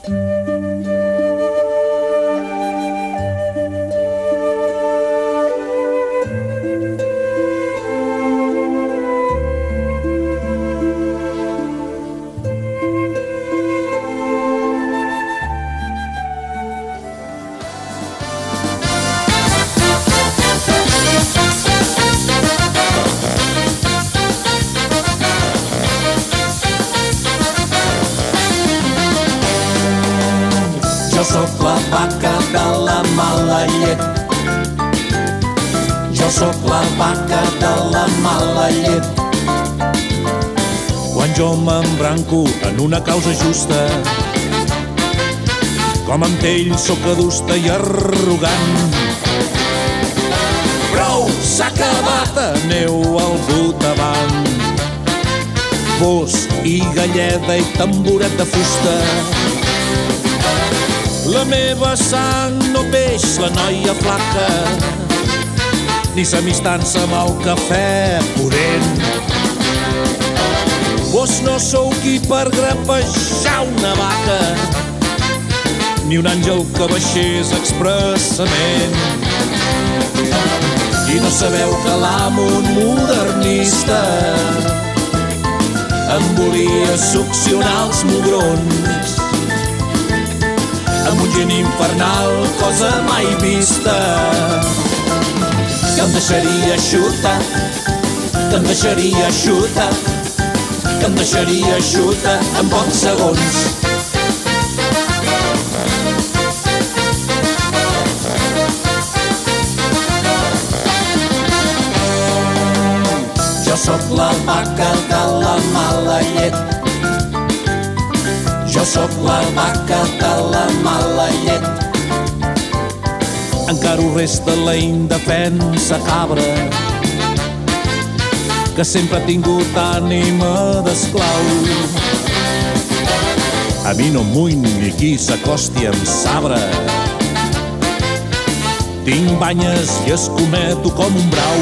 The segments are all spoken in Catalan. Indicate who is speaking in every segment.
Speaker 1: Jo sóc la vaca de la mala llet. Jo sóc la vaca de la mala llet.
Speaker 2: Quan jo m'embranco en una causa justa, com amb ell sóc adusta i arrogant. Prou, s'ha acabat, aneu al botavant. Bos i galleda i tamboret de fusta. La meva sang no peix, la noia flaca, ni s'amistança amb el cafè pudent. Vos no sou qui per grapejar una vaca, ni un àngel que baixés expressament. I no sabeu que l'amo, un modernista, em volia succionar els mugrons amb un geni infernal, cosa mai vista, que em deixaria xuta, que em deixaria xuta, que em deixaria xuta en pocs segons. Jo sóc la vaca de la mala llet. Jo sóc la vaca de la mala llet. Encara ho resta la indefensa cabra, que sempre ha tingut ànima d'esclau. A mi no m'ull ni qui s'acosti amb sabre. Tinc banyes i escometo com un brau.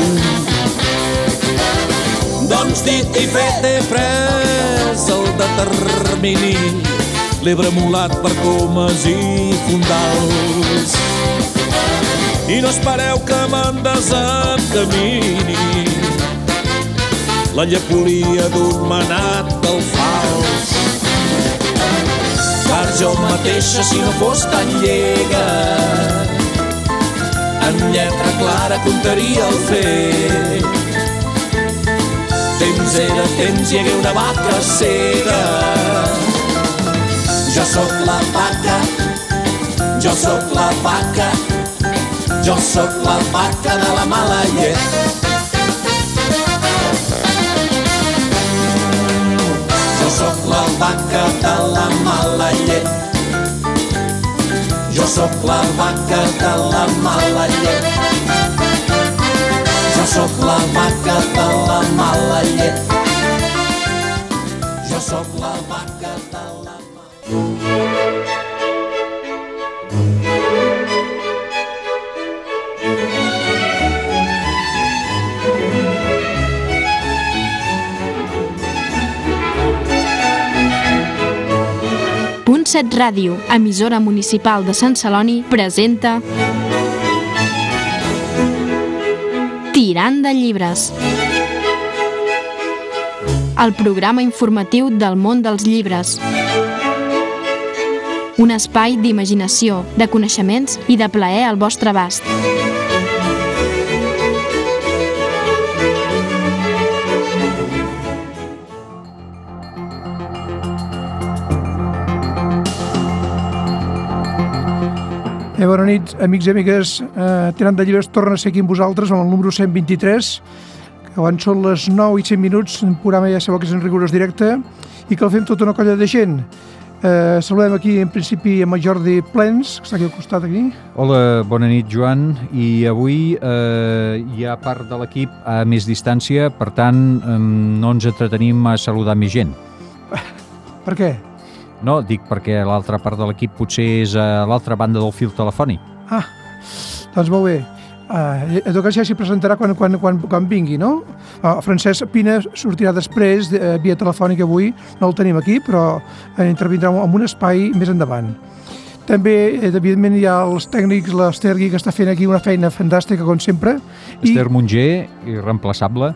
Speaker 2: Doncs dit i fet, he pres el determini, l'he bremolat per comes i fondals. I no espereu que me'n desencamini la llepolia d'un manat del fals. Per jo mateixa, si no fos tan llega, en lletra clara contaria el fet. Temps era temps, hi hagué una vaca cega. Jo sóc la vaca, jo sóc la vaca, jo sóc la vaca de la mala llet. Jo sóc la vaca de la mala llet. Jo sóc la vaca de la mala llet. Jo sóc la vaca de la mala llet. Jo sóc la vaca de la mala llet.
Speaker 3: Punt7 Ràdio, emissora municipal de Sant Celoni, presenta Tirant de llibres, el programa informatiu del món dels llibres. Un espai d'imaginació, de coneixements i de plaer al vostre abast.
Speaker 4: Bona nit, amics i amigues. Tirant de llibres torna a ser aquí amb vosaltres amb el número 123, que quan són les 9 i 5 minuts, un programa ja sabeu que és en rigorós directe i que el fem tota una colla de gent. Saludem aquí en principi amb el Jordi Plens, que està aquí al costat aquí.
Speaker 5: Hola, bona nit, Joan. I avui hi ha part de l'equip a més distància, per tant no ens entretenim a saludar més gent.
Speaker 4: Per què?
Speaker 5: No, dic perquè l'altra part de l'equip potser és a l'altra banda del fil telefònic.
Speaker 4: Doncs molt bé. En tot cas ja s'hi presentarà quan vingui, no? Francesc Pina sortirà després, via telefònica avui, no el tenim aquí, però intervindrà en un espai més endavant. També, evidentment, hi ha els tècnics, l'Ester Gui, que està fent aquí una feina fantàstica, com sempre.
Speaker 5: Ester Monger, irreemplaçable.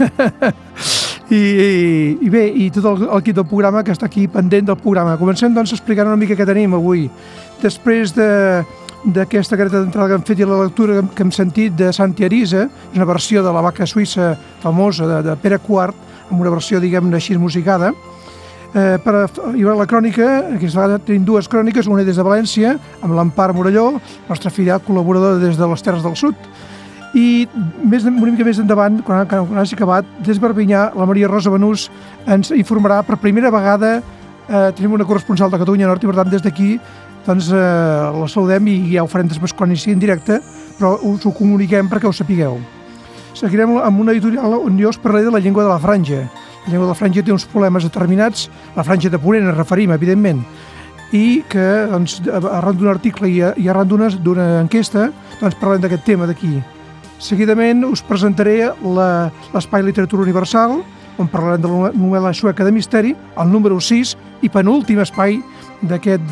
Speaker 4: I bé, i tot el equip del programa que està aquí pendent del programa. Comencem, doncs, explicant una mica què tenim avui. Després d'aquesta carta d'entrada que hem fet i la lectura que hem sentit de Santi Arisa, és una versió de la vaca suïssa famosa de Pere IV, amb una versió, diguem-ne, així musicada. Hi haurà la crònica, aquesta vegada tenim dues cròniques, una des de València, amb l'Empar Morelló, nostra fidel col·laboradora des de les Terres del Sud, i una mica més endavant, quan hagi acabat, des de Perpinyà, la Maria Rosa Benús ens informarà per primera vegada, tenim una corresponsal de Catalunya Nord, i per tant des d'aquí doncs, la saludem i ja ho farem després quan inici en directe, però us ho comuniquem perquè ho sapigueu. Seguirem amb una editorial on jo us parlaré de la llengua de la franja. La llengua de la franja té uns problemes determinats, la franja de Ponent ens referim, evidentment, i que doncs, arran d'un article i arran d'una enquesta doncs, parlem d'aquest tema d'aquí. Seguidament us presentaré l'Espai Literatura Universal, on parlarem de la novel·la sueca de misteri, el número 6 i penúltim espai d'aquest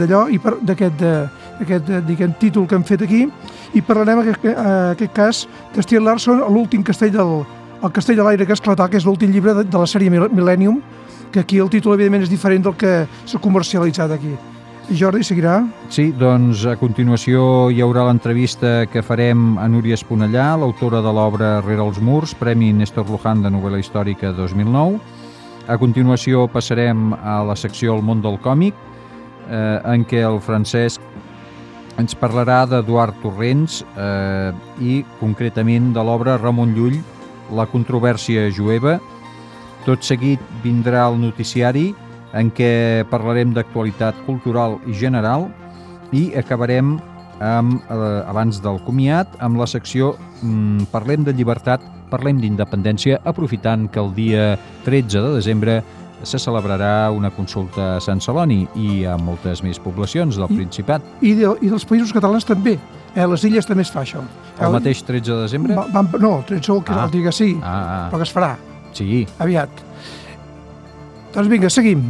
Speaker 4: títol que hem fet aquí, i parlarem en aquest cas de Stieg Larsson, l'últim castell el Castell de l'aire que esclatà, que és l'últim llibre de la sèrie Millennium, que aquí el títol, evidentment, és diferent del que s'ha comercialitzat aquí. I Jordi, seguirà?
Speaker 5: Sí, doncs a continuació hi haurà l'entrevista que farem a Núria Esponellà, l'autora de l'obra Rere els murs, Premi Néstor Luján de novel·la històrica 2009. A continuació passarem a la secció El món del còmic, en què el Francesc ens parlarà d'Eduard Torrents i concretament de l'obra Ramon Llull, La controvèrsia jueva. Tot seguit vindrà el noticiari en què parlarem d'actualitat cultural i general i acabarem abans del comiat amb la secció Parlem de llibertat, parlem d'independència, aprofitant que el dia 13 de desembre se celebrarà una consulta a Sant Celoni i a moltes més poblacions del Principat.
Speaker 4: I dels països catalans també. Les illes també es fa això.
Speaker 5: El mateix 13 de desembre?
Speaker 4: No, el 13 el dia que sí, però que es farà.
Speaker 5: Sí.
Speaker 4: Aviat. Doncs vinga, seguim.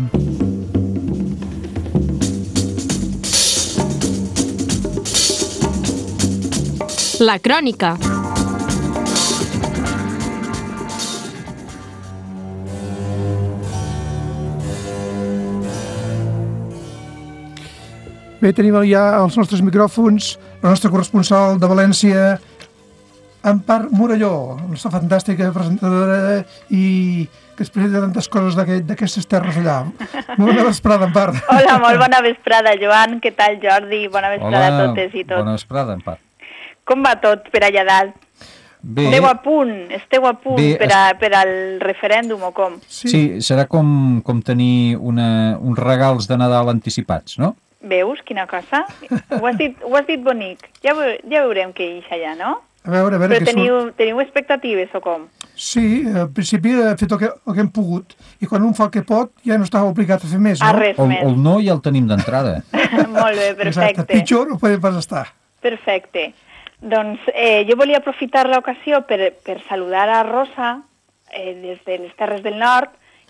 Speaker 3: La crònica.
Speaker 4: Bé, tenim ja als nostres micròfons la nostra corresponsal de València, Empar Morelló, la nostra fantàstica presentadora i que es presenta tantes coses d'aquestes terres allà. Molt bona vesprada, Empar.
Speaker 6: Hola, molt bona vesprada, Joan. Què tal, Jordi? Bona vesprada a totes i tots.
Speaker 5: Bona vesprada, Empar.
Speaker 6: Com va tot per allà dalt?
Speaker 5: Bé.
Speaker 6: Esteu a punt per al referèndum o com?
Speaker 5: Sí, serà com tenir uns regals de Nadal anticipats, no?
Speaker 6: Veus, quina cosa? Ho has dit bonic. Ja veurem què hi ha allà, no?
Speaker 4: A veure,
Speaker 6: però teniu expectatives o com?
Speaker 4: Sí, al principi he fet el que hem pogut i quan un fa el que pot ja no estava obligat a fer més, no?
Speaker 6: Res més.
Speaker 5: El no ja el tenim d'entrada.
Speaker 6: Molt bé, perfecte.
Speaker 4: Exacte, pitjor no podem pas estar.
Speaker 6: Perfecte. Doncs jo volia aprofitar l'ocasió per saludar a Rosa des de les Terres del Nord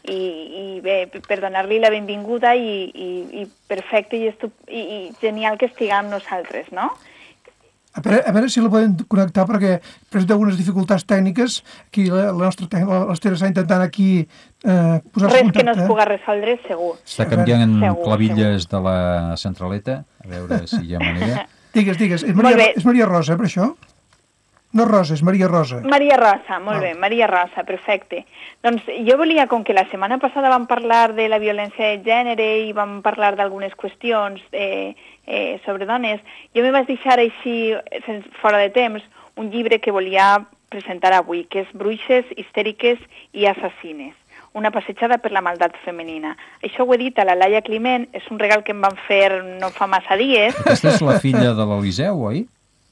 Speaker 6: i bé, per donar-li la benvinguda i perfecte i genial que estigui amb nosaltres, no?
Speaker 4: A veure si la podem connectar perquè presenta algunes dificultats tècniques. Aquí l'Esther està intentant aquí posar-se en contacte.
Speaker 6: Res que no es pugui resoldre, segur.
Speaker 5: Està canviant clavilles de la centraleta, a veure si hi ha manera.
Speaker 4: Digues. És Maria Rosa, per això? No Rosa, és Maria Rosa.
Speaker 6: Maria Rosa, molt bé, Maria Rosa, perfecte. Doncs jo volia, com que la setmana passada vam parlar de la violència de gènere i vam parlar d'algunes qüestions sobre dones, jo me vaig deixar així, fora de temps, un llibre que volia presentar avui, que és Bruixes, histèriques i assassines. Una passejada per la maldat femenina. Això ho he dit a la Laia Climent, és un regal que em van fer no fa massa dies.
Speaker 5: Aquesta és la filla de l'Eliseu, oi?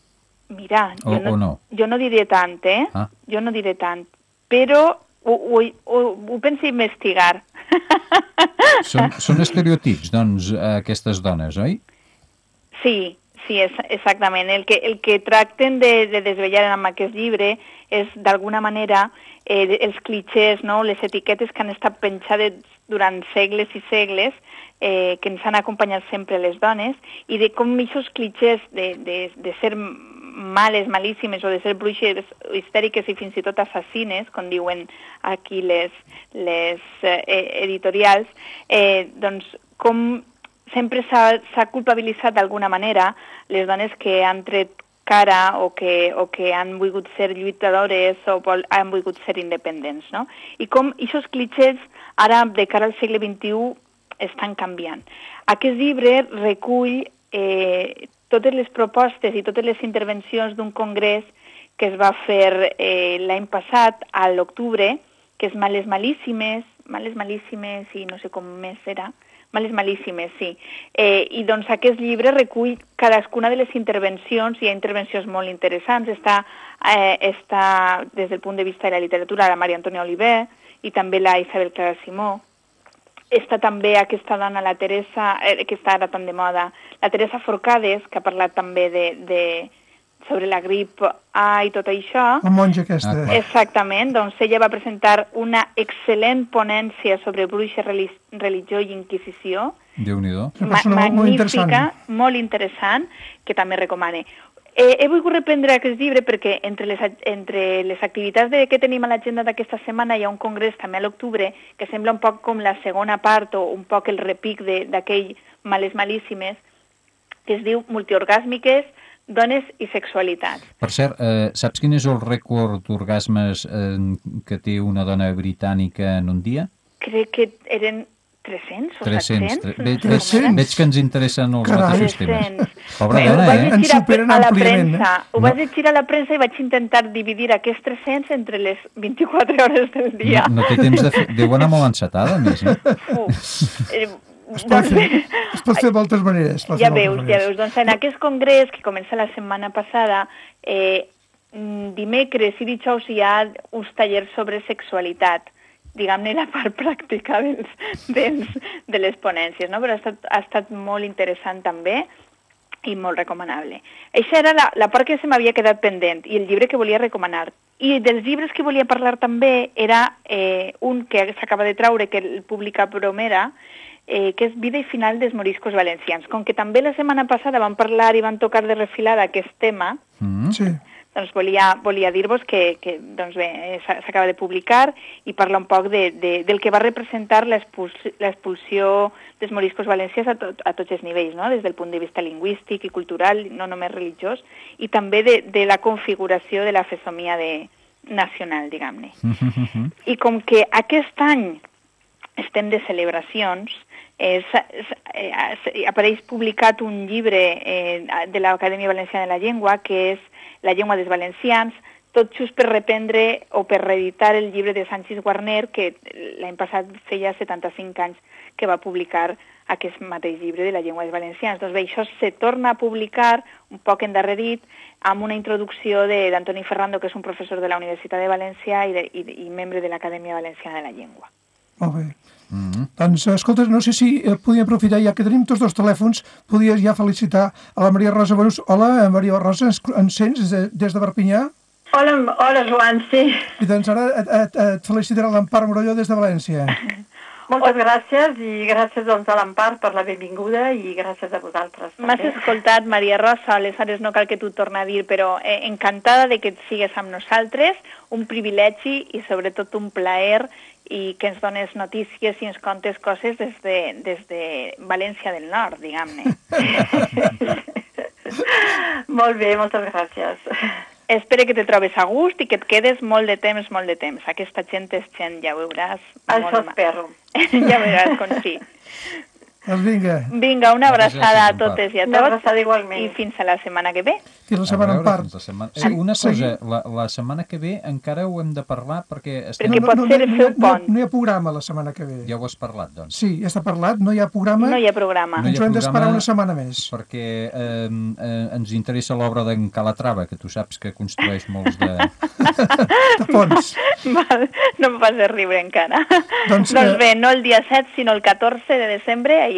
Speaker 6: Mira,
Speaker 5: no?
Speaker 6: Jo no diré tant, Jo no diré tant, però ho penso investigar.
Speaker 5: Són estereotips, doncs, aquestes dones, oi?
Speaker 6: Sí, Sí, exactament. El que tracten de desvetllar amb aquest llibre és, d'alguna manera, els clichés, no? Les etiquetes que han estat penjades durant segles i segles, que ens han acompanyat sempre les dones, i de com aquests clichés de ser males, malíssimes, o de ser bruixes histèriques i fins i tot assassines, com diuen aquí les editorials, doncs com sempre s'ha culpabilitzat d'alguna manera les dones que han tret cara o que han volgut ser lluitadores o han volgut ser independents, no? I com aquests clichés ara, de cara al segle XXI, estan canviant. Aquest llibre recull totes les propostes i totes les intervencions d'un congrés que es va fer l'any passat, a l'octubre, que és Males Malíssimes, i no sé com més era, Males Malíssimes, sí. I doncs aquest llibre recull cadascuna de les intervencions, hi ha intervencions molt interessants, està des del punt de vista de la literatura la Maria Antònia Oliver i també la Isabel Clara Simó. Està també aquesta dona, la Teresa, que està ara tan de moda, la Teresa Forcades, que ha parlat també sobre la grip A i tot això.
Speaker 4: La monja aquesta.
Speaker 6: Exactament, doncs ella va presentar una excel·lent ponència sobre bruixa, religió i inquisició.
Speaker 5: Déu-n'hi-do.
Speaker 6: Magnífica, molt interessant, que també recomane. He volgut reprendre aquest llibre perquè entre les activitats que tenim a l'agenda d'aquesta setmana hi ha un congrés també a l'octubre que sembla un poc com la segona part o un poc el repic d'aquell Males Malíssimes, que es diu Multiorgàsmiques, dones i sexualitats.
Speaker 5: Per cert, saps quin és el rècord d'orgasmes que té una dona britànica en un dia?
Speaker 6: Crec que eren 300 o
Speaker 5: 700.
Speaker 6: 700.
Speaker 5: Veig que ens interessen els mateixos temes. Pobra dona,
Speaker 4: Ens superen àmpliament.
Speaker 6: Ho vaig llegir a la premsa i vaig intentar dividir aquests 300 entre les 24 hores del dia.
Speaker 5: No té temps de fer... Deu anar molt encetada, més, no?
Speaker 4: Es pot fer de moltes maneres.
Speaker 6: Ja veus. Doncs en aquest congrés, que comença la setmana passada, dimecres i dijous hi ha uns tallers sobre sexualitat, diguem-ne la part pràctica de les ponències, no? Però ha estat molt interessant també i molt recomanable. Això era la part que se m'havia quedat pendent i el llibre que volia recomanar. I dels llibres que volia parlar també era un que s'acaba de traure, que el publica Bromera, que és Vida i final dels moriscos valencians. Com que també la setmana passada van parlar i van tocar de refilada aquest tema,
Speaker 4: sí.
Speaker 6: Doncs volia dir-vos que doncs bé, s'acaba de publicar i parla un poc del que va representar l'expulsió dels moriscos valencians a tots els nivells, no? Des del punt de vista lingüístic i cultural, no només religiós, i també de la configuració de la fesomia nacional, diguem-ne. I com que aquest any estem de celebracions, apareix publicat un llibre de l'Acadèmia Valenciana de la Llengua, que és La llengua dels valencians, tot just per reprendre o per reeditar el llibre de Sanchis Guarner, que l'any passat feia 75 anys que va publicar aquest mateix llibre de la llengua dels valencians. Doncs bé, això se torna a publicar un poc endarrerit amb una introducció d'Antoni Ferrando, que és un professor de la Universitat de València i membre de l'Acadèmia Valenciana de la Llengua.
Speaker 4: Molt bé. Doncs, escolta, no sé si podíem aprofitar, ja que tenim tots dos telèfons, podies ja felicitar a la Maria Rosa Benús. Hola, Maria Rosa, ens sents des de Perpinyà?
Speaker 7: Hola, Joan, sí.
Speaker 4: I doncs ara et felicitarà l'Empar Morolló des de València.
Speaker 7: Moltes gràcies i gràcies doncs, a l'Empar per la benvinguda i gràcies a vosaltres.
Speaker 6: M'has escoltat, Maria Rosa, aleshores no cal que t'ho torni a dir, però encantada de que et sigues amb nosaltres, un privilegi i sobretot un plaer i que ens dones notícies i ens contes coses des de València del Nord, diguem-ne.
Speaker 7: Molt bé, moltes gràcies.
Speaker 6: Espero que te trobes a gust i que et quedes molt de temps. Aquesta gent és gent, ja ho veuràs.
Speaker 7: Això espero.
Speaker 6: Ja veuràs com sí.
Speaker 4: Doncs vinga.
Speaker 6: Vinga, una abraçada a totes i a tots.
Speaker 7: Una abraçada igualment.
Speaker 6: I fins a la setmana que ve.
Speaker 4: Fins la setmana en part.
Speaker 5: Una cosa, la setmana que ve encara ho hem de parlar perquè...
Speaker 6: Perquè pot ser el seu pont.
Speaker 4: No hi ha programa la setmana que ve.
Speaker 5: Ja ho has parlat, doncs.
Speaker 4: Sí, ja està parlat, no hi ha programa.
Speaker 6: No hi ha programa.
Speaker 4: Ens ho hem d'esperar una setmana més.
Speaker 5: Perquè ens interessa l'obra d'en Calatrava, que tu saps que construeix molts de
Speaker 4: ponts.
Speaker 6: No em facis riure encara. Doncs bé, no el dia 7, sinó el 14 de desembre, ahir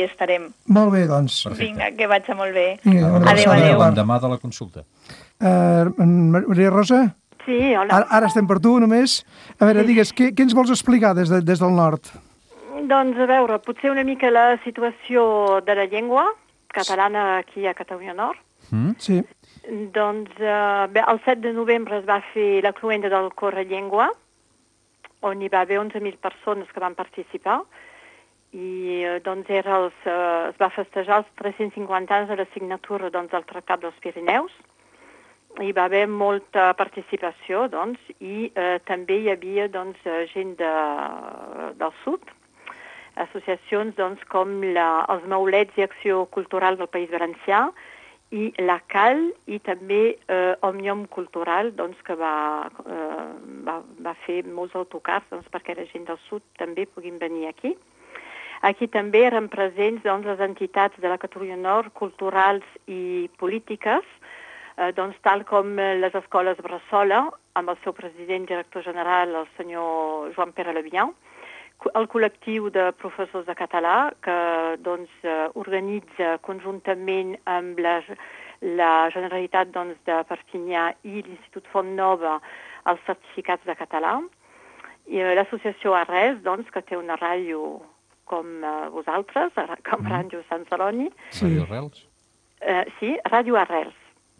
Speaker 6: hi estarem.
Speaker 4: Molt bé, doncs.
Speaker 5: Perfecte.
Speaker 6: Vinga, que vagi molt bé.
Speaker 4: Vinga,
Speaker 6: Adéu.
Speaker 5: L'endemà de la consulta.
Speaker 4: Maria Rosa?
Speaker 7: Sí, hola.
Speaker 4: Ara estem per tu, només. A veure, digues, què ens vols explicar des del nord?
Speaker 7: Doncs, a veure, potser una mica la situació de la llengua catalana aquí a Catalunya Nord.
Speaker 4: Sí.
Speaker 7: Doncs, bé, el 7 de novembre es va fer la cloenda del Corre Llengua, on hi va haver 11.000 persones que van participar, i doncs es va festejar els 350 anys de la signatura del Tractat dels Pirineus. Hi va haver molta participació, doncs, i també hi havia gent del sud, associacions com els Maulets i Acció Cultural del País Valencià, i la CAL, i també Òmnium Cultural, que va fer molts autocars perquè la gent del sud també puguin venir aquí. Aquí també eren presents les entitats de la Catalunya Nord, culturals i polítiques, tal com les escoles Bressola, amb el seu president director general, el senyor Joan Pere Levian, el col·lectiu de professors de català, que organitza conjuntament amb la Generalitat de Perpinyà i l'Institut Font Nova els certificats de català, i l'associació Arrels, que té una ràdio com vosaltres, com Ràdio Sant Celoni.
Speaker 5: Ràdio Arrels?
Speaker 7: Sí, Ràdio Arrels.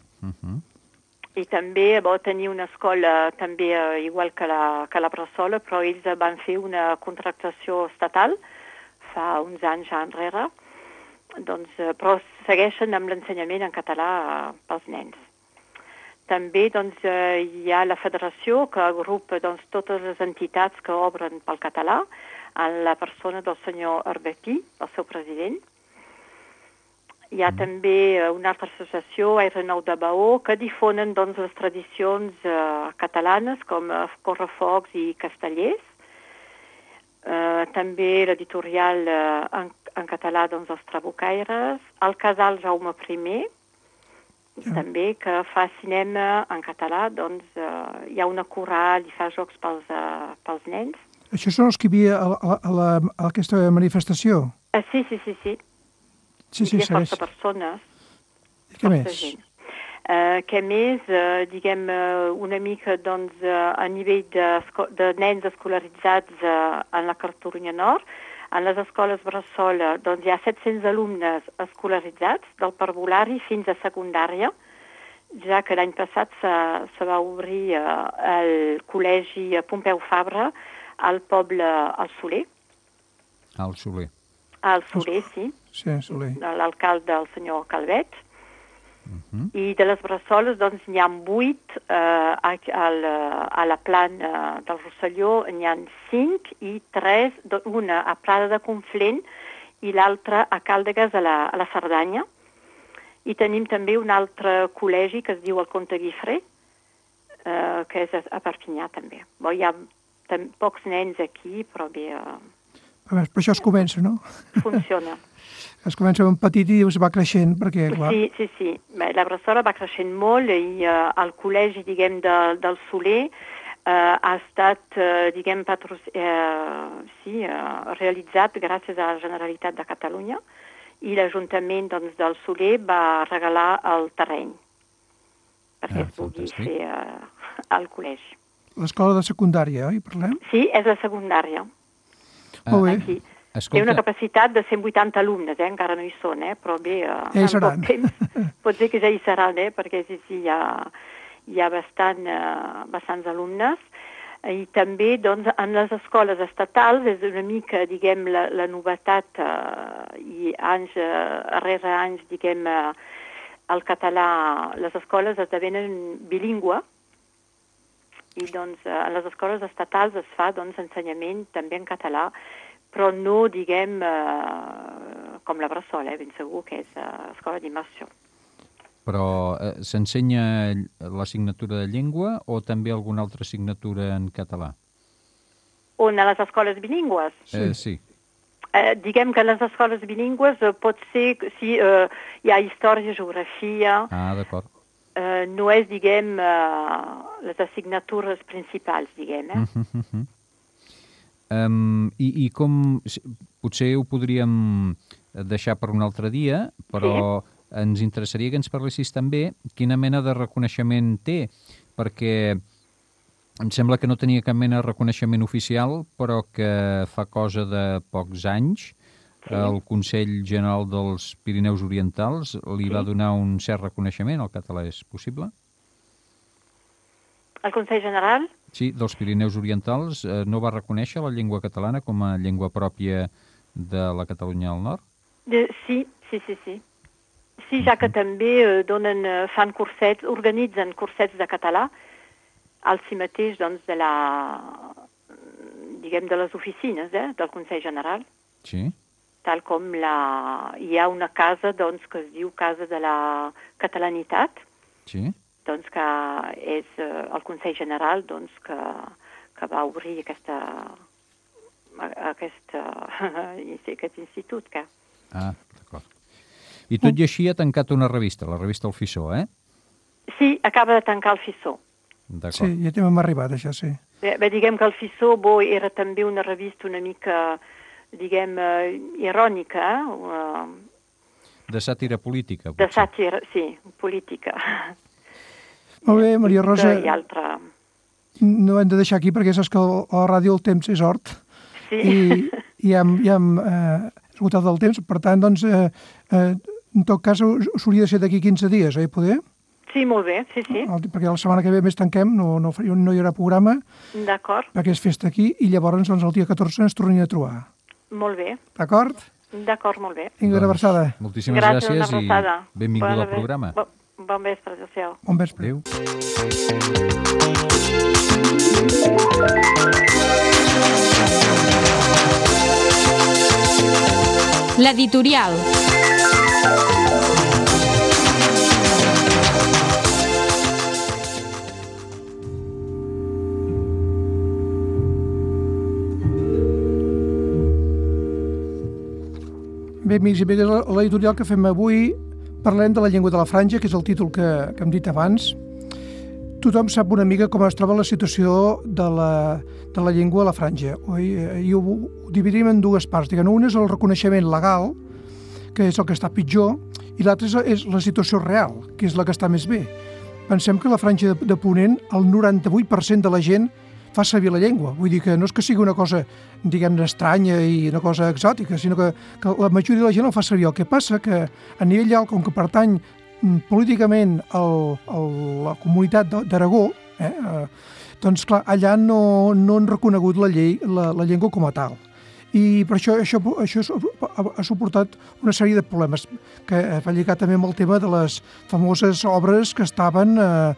Speaker 7: I també va tenir una escola també igual que la Bressola, però ells van fer una contractació estatal fa uns anys enrere, però segueixen amb l'ensenyament en català pels nens. També hi ha la federació que agrupa totes les entitats que obren pel català, en la persona del senyor Herbetí, el seu president. Hi ha també una altra associació, Aire Nou de Baó, que difonen les tradicions catalanes com correfocs i castellers. També l'editorial en català Els Trabucaires, el casal Jaume I, també que fa cinema en català, hi ha una coral i fa jocs pels nens.
Speaker 4: Això són els que hi havia a aquesta manifestació?
Speaker 7: Sí.
Speaker 4: Sí,
Speaker 7: hi havia força persones.
Speaker 4: I què més?
Speaker 7: Què més? Diguem una mica a nivell de nens escolaritzats en la Catalunya Nord. En les escoles Bressola hi ha 700 alumnes escolaritzats del parvulari fins a secundària, ja que l'any passat se va obrir el col·legi Pompeu Fabra al poble al Soler.
Speaker 5: Al Soler.
Speaker 7: Al Soler, sí.
Speaker 4: Sí, Soler.
Speaker 7: L'alcalde, el senyor Calvet. I de les Bressoles, n'hi ha 8 a la plana del Rosselló, n'hi ha 5 i 3, una a Prada de Conflent i l'altra a Càldegas, a la Cerdanya. I tenim també un altre col·legi que es diu el Comte Guifré, que és a Perpinyà també. Hi ha pocs nens aquí, però bé...
Speaker 4: Però això es comença, no?
Speaker 7: Funciona.
Speaker 4: Es comença amb petit i es va creixent, perquè, clar...
Speaker 7: Sí. La Bressola va creixent molt i el col·legi, diguem, del Soler ha estat, diguem, realitzat gràcies a la Generalitat de Catalunya i l'Ajuntament del Soler va regalar el terreny perquè es pugui fer al col·legi.
Speaker 4: L'escola de secundària, oi? Parlem?
Speaker 7: Sí, és la secundària.
Speaker 4: Molt bé.
Speaker 7: Aquí. Té una capacitat de 180 alumnes, encara no hi són, però bé,
Speaker 4: ja hi seran.
Speaker 7: Pot ser que ja hi seran, perquè sí, hi ha bastants alumnes. I també, en les escoles estatals és una mica, diguem, la novetat i anys rere anys, diguem, el català, les escoles esdevenen bilingüe i, en les escoles estatals es fa, ensenyament també en català, però no, diguem, com la Bressola, ben segur que és escola d'immersió.
Speaker 5: Però s'ensenya l'assignatura de llengua o també alguna altra assignatura en català?
Speaker 7: On, a les escoles bilingües?
Speaker 5: Sí.
Speaker 7: Diguem que a les escoles bilingües pot ser, si hi ha història, geografia...
Speaker 5: Ah, d'acord.
Speaker 7: No és, diguem, les assignatures principals, diguem,
Speaker 5: I com, potser ho podríem deixar per un altre dia, però ens interessaria que ens parlessis també quina mena de reconeixement té, perquè em sembla que no tenia cap mena de reconeixement oficial, però que fa cosa de pocs anys el Consell General dels Pirineus Orientals li va donar un cert reconeixement al català. És possible?
Speaker 7: El Consell General?
Speaker 5: Sí, dels Pirineus Orientals no va reconèixer la llengua catalana com a llengua pròpia de la Catalunya del Nord?
Speaker 7: Sí. Sí, ja que també fan cursets, organitzen cursets de català al si mateix, doncs, de les oficines del Consell General.
Speaker 5: Sí.
Speaker 7: Tal com hi ha una casa, doncs, que es diu Casa de la Catalanitat. Sí. Doncs que és el Consell General, doncs, que va obrir aquest institut.
Speaker 5: D'acord. I tot i així ha tancat una revista, la revista El Fissó,
Speaker 7: Sí, acaba de tancar El Fissó.
Speaker 4: Sí, ja hem arribat, això, sí.
Speaker 7: Bé, diguem que El Fissó era també una revista una mica, diguem, irònica.
Speaker 5: De sàtira política,
Speaker 7: potser. De sàtira, sí, política.
Speaker 4: Molt bé, Maria Rosa.
Speaker 7: I altra.
Speaker 4: No hem de deixar aquí perquè saps que a la ràdio el temps és hort.
Speaker 7: Sí.
Speaker 4: I ja hem esgotat el temps. Per tant, doncs, en tot cas, s'hauria de ser d'aquí 15 dies, poder?
Speaker 7: Sí, molt bé, sí.
Speaker 4: Perquè la setmana que ve més tanquem, no hi haurà programa.
Speaker 7: D'acord.
Speaker 4: Perquè és festa aquí i llavors doncs, el dia 14 ens tornem a trobar.
Speaker 7: Molt bé.
Speaker 4: D'acord?
Speaker 7: D'acord, molt bé.
Speaker 4: Vinga, una abraçada.
Speaker 5: Moltíssimes gràcies i benvinguda al programa.
Speaker 7: Bon vespre, adéu-siau.
Speaker 4: Bon vespre.
Speaker 5: Adéu.
Speaker 3: L'editorial.
Speaker 4: Bé, amics i amigues, l'editorial que fem avui parlem de la llengua de la franja, que és el títol que hem dit abans. Tothom sap una mica com es troba la situació de la llengua a la franja. I ho dividim en dues parts. Una és el reconeixement legal, que és el que està pitjor, i l'altra és la situació real, que és la que està més bé. Pensem que a la franja de Ponent el 98% de la gent fa servir la llengua. Vull dir que no és que sigui una cosa, diguem-ne, estranya i una cosa exòtica, sinó que la majoria de la gent el fa servir. El que passa que a nivell alt, com que pertany políticament a la comunitat d'Aragó, doncs clar, allà no han reconegut la llengua com a tal. I per això ha suportat una sèrie de problemes que va lligar també amb el tema de les famoses obres que estaven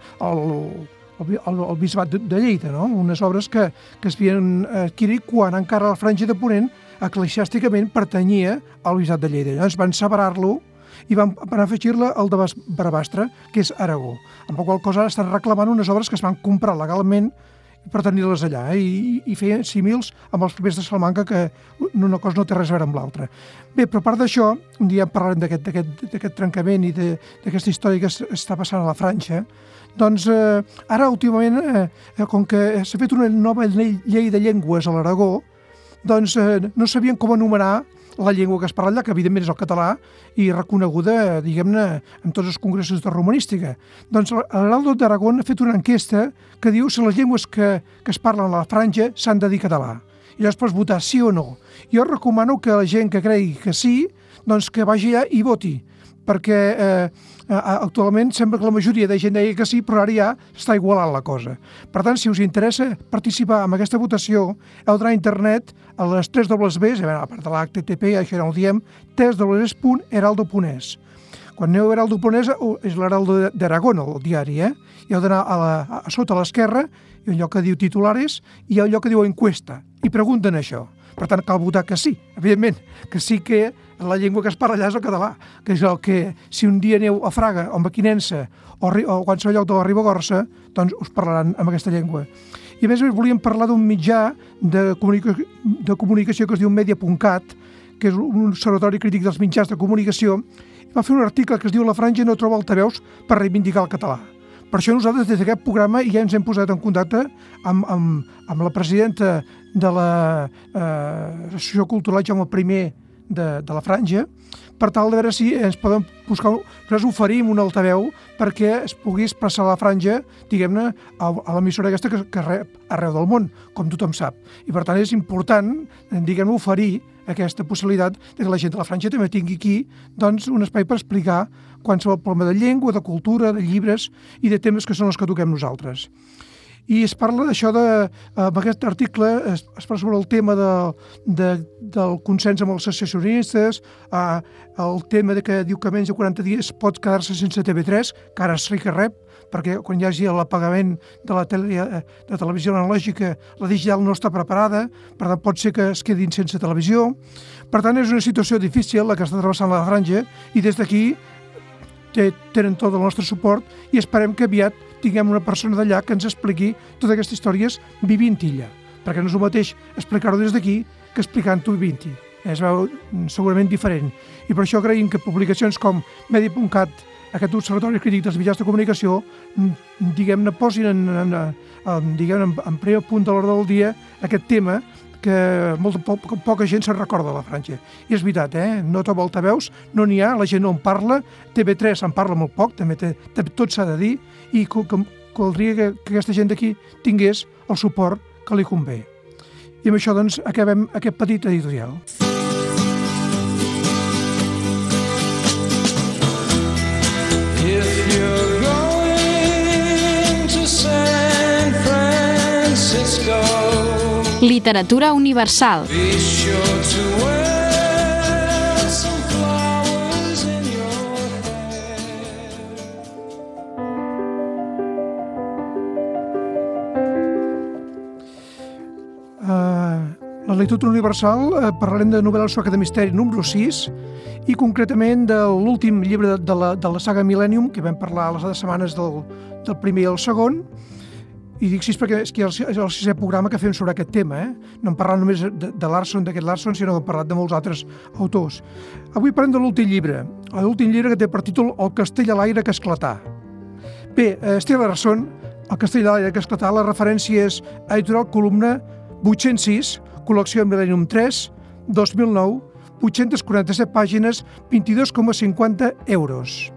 Speaker 4: al Bisbat de Lleida, no? Unes obres que es havien adquirit quan encara la franja de Ponent eclesiàsticament pertanyia al Bisbat de Lleida. Llavors van separar-lo i van afegir-la al de Barbastre, que és Aragó. Amb la qual cosa ara estan reclamant unes obres que es van comprar legalment per tenir-les allà, i feien símils amb els primers de Salamanca, que una cosa no té res a veure amb l'altra. Bé, però a part d'això, un dia parlarem d'aquest trencament i d'aquesta història que està passant a la franja. Doncs ara, últimament, com que s'ha fet una nova llei de llengües a l'Aragó, doncs no sabien com anomenar la llengua que es parla allà, que evidentment és el català, i reconeguda, diguem-ne, en tots els congressos de romanística. Doncs l'Heraldo d'Aragón ha fet una enquesta que diu si les llengües que es parlen a la franja s'han de dir català. I llavors pots votar sí o no. Jo recomano que la gent que cregui que sí, doncs que vagi allà i voti, perquè actualment sembla que la majoria de gent deia que sí, però ara ja està igualant la cosa. Per tant, si us interessa participar en aquesta votació, heu d'anar a internet a les 3 Ws, a part de l'HTTP, això ja no ho diem, www.heraldo.es. Quan aneu a Heraldo.es, és l'Heraldo d'Aragón, el diari, i heu d'anar a sota a l'esquerra, hi ha un lloc que diu titulares, i hi ha un lloc que diu encuesta, i pregunten això. Per tant, cal votar que sí, evidentment, que sí que la llengua que es parla allà és el català, que és el que, si un dia aneu a Fraga o a Mequinensa o a qualsevol lloc de la Ribagorça, doncs us parlaran amb aquesta llengua. I a més volíem parlar d'un mitjà de comunicació que es diu Media.cat, que és un observatori crític dels mitjans de comunicació, i va fer un article que es diu La franja no troba altaveus per reivindicar el català. Per això nosaltres, des d'aquest programa, ja ens hem posat en contacte amb la presidenta de l'Associació Cultural Jaume I de la franja, per tal de veure si ens podem buscar, nosaltres oferim un altaveu perquè es pugui expressar la franja, diguem-ne, a l'emissora aquesta que rep arreu del món, com tothom sap. I per tant és important, diguem-ne, oferir aquesta possibilitat que la gent de la franja també tingui aquí doncs, un espai per explicar qualsevol problema de llengua, de cultura, de llibres i de temes que són els que toquem nosaltres. I es parla d'això, en aquest article es parla sobre el tema del consens amb els associacionistes, el tema de que diu que menys de 40 dies pot quedar-se sense TV3, que ara sí que rep, perquè quan hi hagi l'apagament de la televisió analògica, la digital no està preparada, per tant pot ser que es quedin sense televisió. Per tant, és una situació difícil la que està travessant la franja i des d'aquí tenen tot el nostre suport i esperem que aviat tinguem una persona d'allà que ens expliqui totes aquestes històries vivint-hi allà, perquè no és el mateix explicar-ho des d'aquí que explicant-ho vivint-hi. Es veu segurament diferent. I per això agraïm que publicacions com Medi.cat, aquest observatori crític dels mitjans de comunicació, diguem-ne, posin en primer punt de l'ordre del dia aquest tema que poca gent se'n recorda de la franja. I és veritat, no tot altaveus, no n'hi ha, la gent no en parla, TV3 en parla molt poc, també tot s'ha de dir, i caldria que aquesta gent d'aquí tingués el suport que li convé. I amb això, doncs, acabem aquest petit editorial.
Speaker 1: If you're going to San Francisco,
Speaker 3: Literatura universal.
Speaker 1: be sure to wear some flowers in your hair.
Speaker 4: La literatura universal parlarem de novel·la sueca de misteri número 6 i concretament de l'últim llibre de la saga Millennium, que vam parlar les altres setmanes del primer i el segon. I dic sí perquè és que és el sisè programa que fem sobre aquest tema. No hem parlat només de Larson, d'aquest Larson, sinó que hem parlat de molts altres autors. Avui parlem de l'últim llibre que té per títol El castell a l'aire que esclatà. Bé, Stieg Larsson, El castell a l'aire que esclatà, la referència és a editorial Columna 806, col·lecció Millennium 3, 2009, 847 pàgines, 22,50 euros.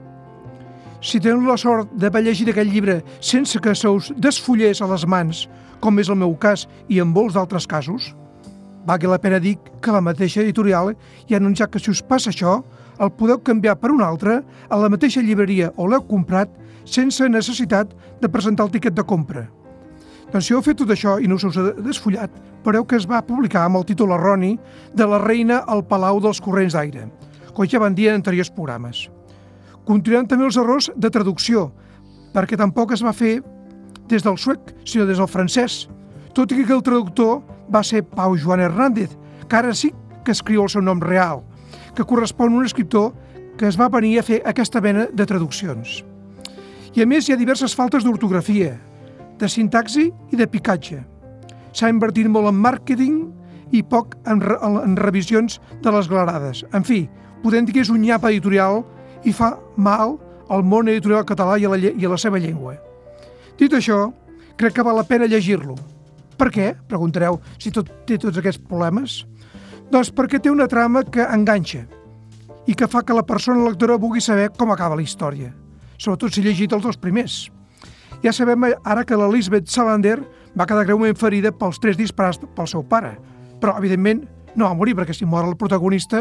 Speaker 4: Si teniu la sort d'haver llegit aquest llibre sense que se us desfullés a les mans, com és el meu cas i en molts d'altres casos, valgui la pena dir que la mateixa editorial ja ha anunciat que si us passa això, el podeu canviar per un altre a la mateixa llibreria on l'heu comprat sense necessitat de presentar el tiquet de compra. Doncs si heu fet tot això i no us heu desfullat, veureu que es va publicar amb el títol erroni de La reina al Palau dels Corrents d'Aire, com ja van dir en anteriors programes. Continuem també els errors de traducció, perquè tampoc es va fer des del suec, sinó des del francès, tot i que el traductor va ser Pau Joan Hernández, que ara sí que escriu el seu nom real, que correspon a un escriptor que es va venir a fer aquesta mena de traduccions. I a més hi ha diverses faltes d'ortografia, de sintaxi i de picatge. S'ha invertit molt en màrqueting i poc en revisions de les glarades. En fi, podem dir que és un nyap editorial i fa mal al món editorial català i a la seva llengua. Dit això, crec que val la pena llegir-lo. Per què? Preguntareu, si té tots aquests problemes. Doncs perquè té una trama que enganxa i que fa que la persona lectora vulgui saber com acaba la història, sobretot si ha llegit els dos primers. Ja sabem ara que l'Elisabeth Salander va quedar greument ferida pels 3 disparats pel seu pare, però, evidentment, no va morir, perquè si mor el protagonista,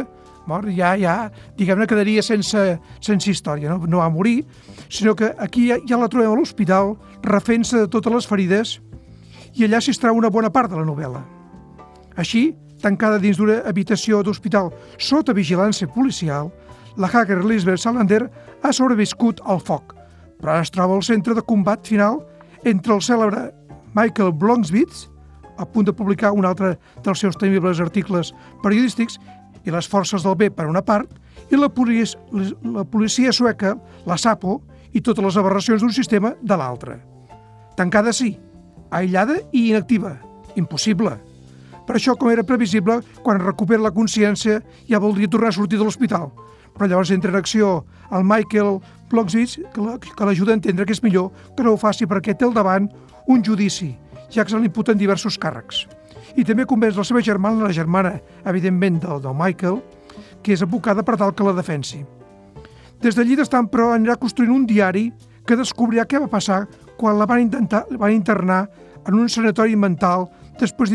Speaker 4: diguem-ne, quedaria sense història. No va morir, sinó que aquí ja la trobem a l'hospital, refent-se de totes les ferides, i allà s'hi extrau una bona part de la novel·la. Així, tancada dins d'una habitació d'hospital sota vigilància policial, la hacker Elisabeth Salander ha sobreviscut al foc, però ara es troba al centre de combat final entre el cèlebre Michael Blomkvist, a punt de publicar un altre dels seus temibles articles periodístics, i les forces del bé per una part, i la policia sueca, la SAPO, i totes les aberracions d'un sistema de l'altra. Tancada sí, aïllada i inactiva. Impossible. Per això, com era previsible, quan recupera la consciència ja voldria tornar a sortir de l'hospital. Però llavors entra en acció el Michael Blomkvist, que l'ajuda a entendre que és millor que no ho faci perquè té al davant un judici, ja que se li imputen diversos càrrecs. I també convenç la seva germana, la germana, evidentment, del Michael, que és advocada per tal que la defensi. Des de Llidestan, però, anirà construint un diari que descobrirà què va passar quan la van internar en un sanatori mental després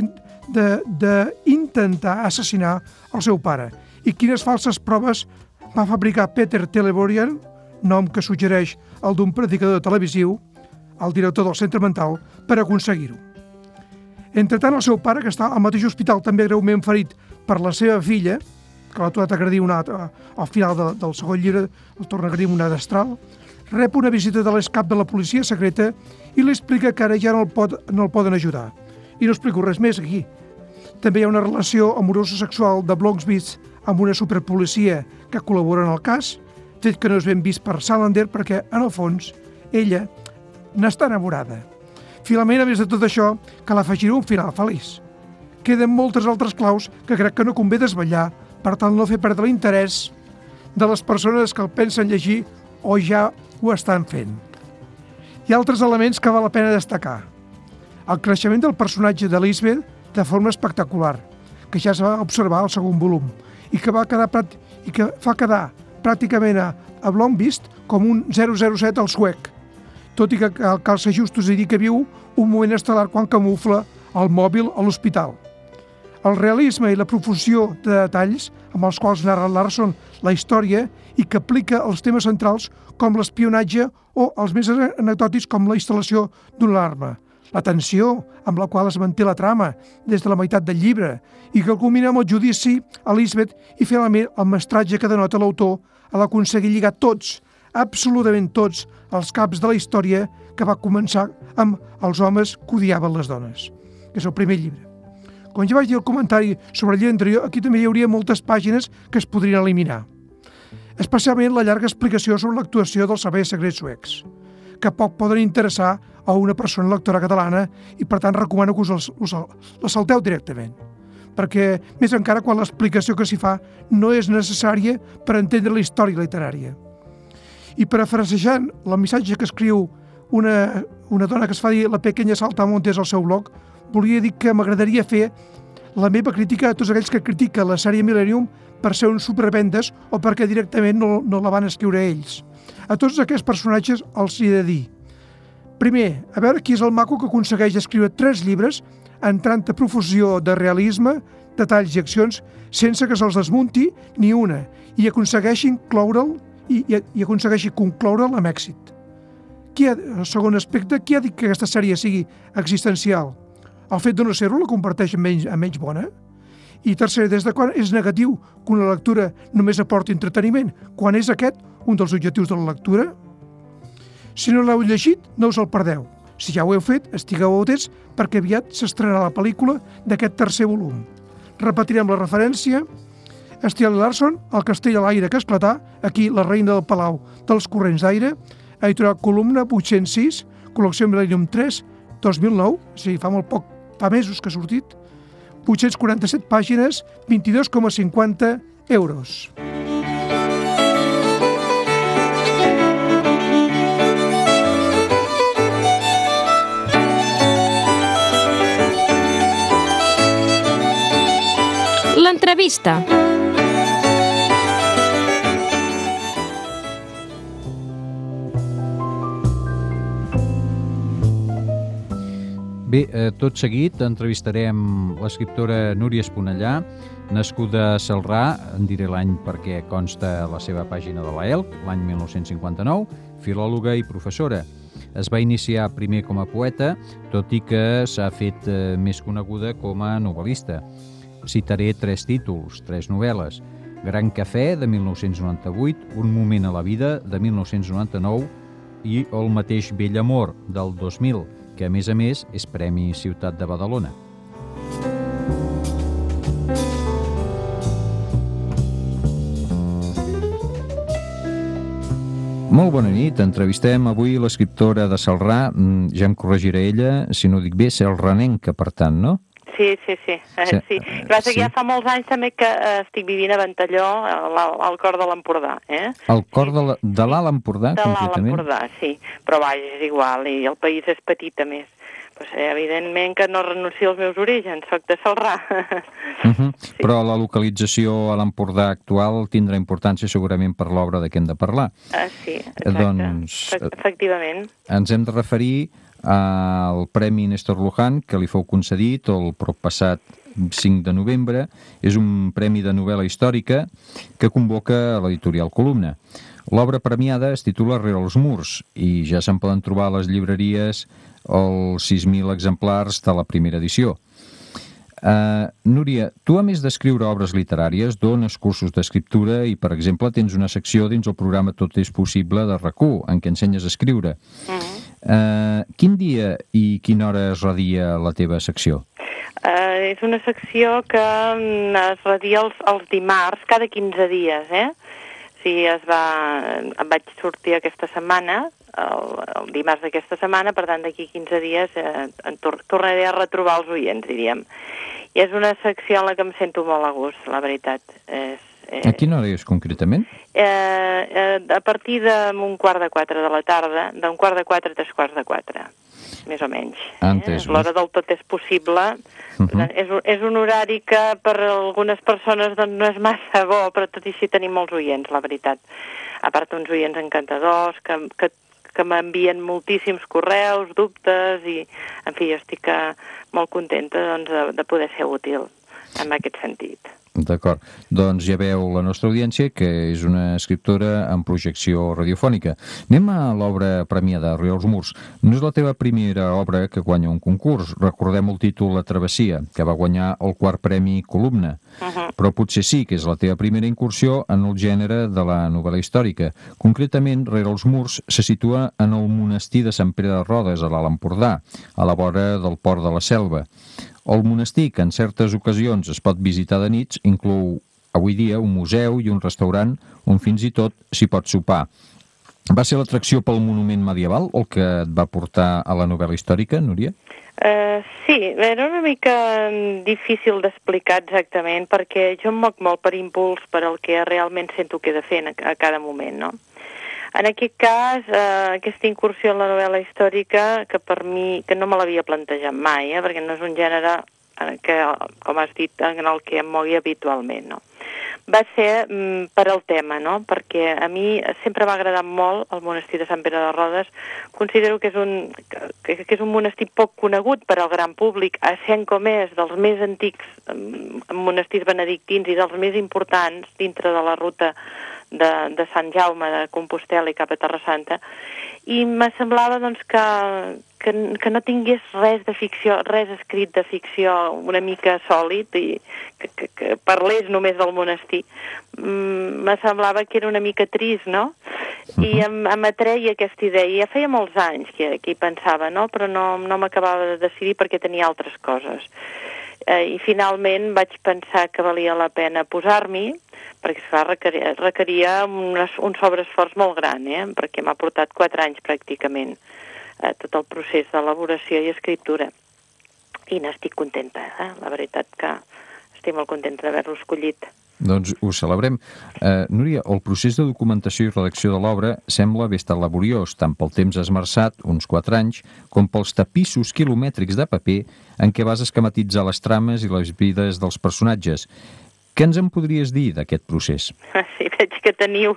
Speaker 4: d'intentar assassinar el seu pare i quines falses proves va fabricar Peter Teleborian, nom que suggereix el d'un predicador televisiu, el director del centre mental, per aconseguir-ho. Entretant, el seu pare, que està al mateix hospital també greument ferit per la seva filla, que l'ha tornat a agredir al final del segon llibre, el torna a agredir amb una destral, rep una visita de l'escap de la policia secreta i li explica que ara ja no el poden ajudar. I no explico res més aquí. També hi ha una relació amorosa sexual de Bloomsbury amb una superpolicia que col·labora en el cas, fet que no és ben vist per Salander perquè, en el fons, ella n'està enamorada. Finalment, a més de tot això, que l'afegiré un final feliç. Queden moltes altres claus que crec que no convé desvetllar per tal no fer perdre l'interès de les persones que el pensen llegir o ja ho estan fent. Hi ha altres elements que val la pena destacar. El creixement del personatge de Lisbeth de forma espectacular, que ja es va observar al segon volum, i que fa quedar pràcticament a Blomqvist com un 007 al suec, tot i que cal ser justos i dir que viu un moment estel·lar quan camufla el mòbil a l'hospital. El realisme i la profusió de detalls amb els quals narra Larsson la història i que aplica els temes centrals com l'espionatge o els més anecdòtics com la instal·lació d'una alarma, la tensió amb la qual es manté la trama des de la meitat del llibre i que culmina amb el judici a Lisbeth i finalment el mestratge que denota l'autor a l'aconseguir lligar tots, absolutament tots, els caps de la història que va començar amb els homes que odiaven les dones, que és el primer llibre. Com ja vaig dir al comentari sobre el llibre anterior, aquí també hi hauria moltes pàgines que es podrien eliminar. Especialment la llarga explicació sobre l'actuació dels serveis secrets suecs, que poc poden interessar a una persona lectora catalana i per tant recomano que us la salteu directament, perquè més encara quan l'explicació que s'hi fa no és necessària per entendre la història literària. I parafrasejant el missatge que escriu una dona que es fa dir la Pequeña Saltamontes al seu blog, volia dir que m'agradaria fer la meva crítica a tots aquells que critiquen la sèrie Millennium per ser uns supervendes o perquè directament no la van escriure ells. A tots aquests personatges els he de dir: primer, a veure qui és el maco que aconsegueix escriure 3 llibres en tanta profusió de realisme, detalls i accions sense que se'ls desmunti ni una i aconsegueixi concloure'l amb èxit. Segon aspecte, qui ha dit que aquesta sèrie sigui existencial? El fet de no ser-ho la converteix en menys bona? I tercer, des de quan és negatiu que una lectura només aporti entreteniment, quan és aquest un dels objectius de la lectura? Si no l'heu llegit, no us el perdeu. Si ja ho heu fet, estigueu atents perquè aviat s'estrenarà la pel·lícula d'aquest tercer volum. Repetirem la referència: Stieg Larsson, El castell a l'aire que esclatà, aquí La reina del palau dels corrents d'aire, editorial Columna 806, col·lecció Millennium 3, 2009, és a dir, fa mesos que ha sortit, 847 pàgines, 22,50 euros.
Speaker 3: L'entrevista.
Speaker 5: Bé, tot seguit entrevistarem l'escriptora Núria Esponellà, nascuda a Celrà, en diré l'any perquè consta a la seva pàgina de l'ELC, l'any 1959, filòloga i professora. Es va iniciar primer com a poeta, tot i que s'ha fet més coneguda com a novel·lista. Citaré 3 títols, 3 novel·les: Gran cafè, de 1998, Un moment a la vida, de 1999, i El mateix vell amor, del 2000, que a més és Premi Ciutat de Badalona. Molt bona nit, entrevistem avui l'escriptora de Celrà, ja em corregirà ella, si no dic bé, celranenca, per tant, no?
Speaker 7: Sí. Clar, que ja fa molts anys també que estic vivint a Ventalló, al cor de l'Empordà.
Speaker 5: Al cor de l'Alt Empordà, concretament?
Speaker 7: De l'Alt Empordà, sí. Però vaja, és igual, i el país és petit, a més. evidentment que no renuncio als meus orígens, soc de Celrà.
Speaker 5: Sí. Però la localització a l'Empordà actual tindrà importància segurament per l'obra de què hem de parlar.
Speaker 7: Sí, exacte.
Speaker 5: Doncs,
Speaker 7: efectivament.
Speaker 5: Ens hem de referir al Premi Néstor Luján, que li fou concedit el proppassat 5 de novembre. És un premi de novel·la històrica que convoca l'editorial Columna. L'obra premiada es titula Rere els murs i ja se'n poden trobar a les llibreries els 6.000 exemplars de la primera edició. Núria, tu a més d'escriure obres literàries dones cursos d'escriptura i, per exemple, tens una secció dins el programa Tot és possible de RAC1 en què ensenyes a escriure. Quin dia i quina hora es radia la teva secció?
Speaker 7: És una secció que es radia els dimarts, cada 15 dies, Sí, em vaig sortir aquesta setmana, el dimarts d'aquesta setmana, per tant, d'aquí 15 dies tornaré a retrobar els oients, diríem. I és una secció en la que em sento molt a gust, la veritat.
Speaker 5: A quina hora és, concretament?
Speaker 7: A partir d'un 3:15 de la tarda, d'un 3:15 a 3:45, més o menys. L'hora del Tot és possible. És un horari que per algunes persones doncs, no és massa bo, però tot i així tenim molts oients, la veritat. A part d'uns oients encantadors que m'envien moltíssims correus, dubtes, i, en fi, jo estic molt contenta doncs, de poder ser útil en aquest sentit.
Speaker 5: D'acord. Doncs ja veu la nostra audiència que és una escriptora en projecció radiofònica. Anem a l'obra premiada, Rere els murs. No és la teva primera obra que guanya un concurs. Recordem el títol La travessia, que va guanyar el 4 premi Columna. Però potser sí que és la teva primera incursió en el gènere de la novel·la històrica. Concretament, Rere els murs se situa en el monestir de Sant Pere de Rodes, a l'Alt Empordà, a la vora del Port de la Selva. El monestir, que en certes ocasions es pot visitar de nits, inclou avui dia un museu i un restaurant on fins i tot s'hi pot sopar. Va ser l'atracció pel monument medieval el que et va portar a la novel·la històrica, Núria?
Speaker 7: Sí, era una mica difícil d'explicar exactament, perquè jo em moc molt per impuls, per el que realment sento que he de fer a cada moment, no? En aquest cas, aquesta incursió en la novel·la històrica, que per mi, que no me l'havia plantejat mai, perquè no és un gènere que, com has dit, en el que em mogui habitualment, no? Va ser per al tema, no? Perquè a mi sempre m'ha agradat molt el monestir de Sant Pere de Rodes. Considero que és un monestir poc conegut per al gran públic, essent com és dels més antics monestirs benedictins i dels més importants dintre de la ruta de Sant Jaume, de Compostel·la i cap a Terra Santa, i me semblava doncs, que no tingués res de ficció, res escrit de ficció una mica sòlid i que parlés només del monestir. Me semblava que era una mica trist, no? I em atreia aquesta idea. I ja feia molts anys que hi pensava, no? Però no m'acabava de decidir perquè tenia altres coses. I finalment vaig pensar que valia la pena posar-m'hi, perquè requeria un sobreesforç molt gran, perquè m'ha portat 4 anys pràcticament tot el procés d'elaboració i escriptura. I n'estic contenta, la veritat que estic molt contenta d'haver-lo escollit.
Speaker 5: Doncs ho celebrem. Núria, el procés de documentació i redacció de l'obra sembla haver estat laboriós, tant pel temps esmerçat, uns 4 anys, com pels tapissos quilomètrics de paper en què vas esquematitzar les trames i les vides dels personatges. Què ens en podries dir d'aquest procés?
Speaker 7: Sí, veig que teniu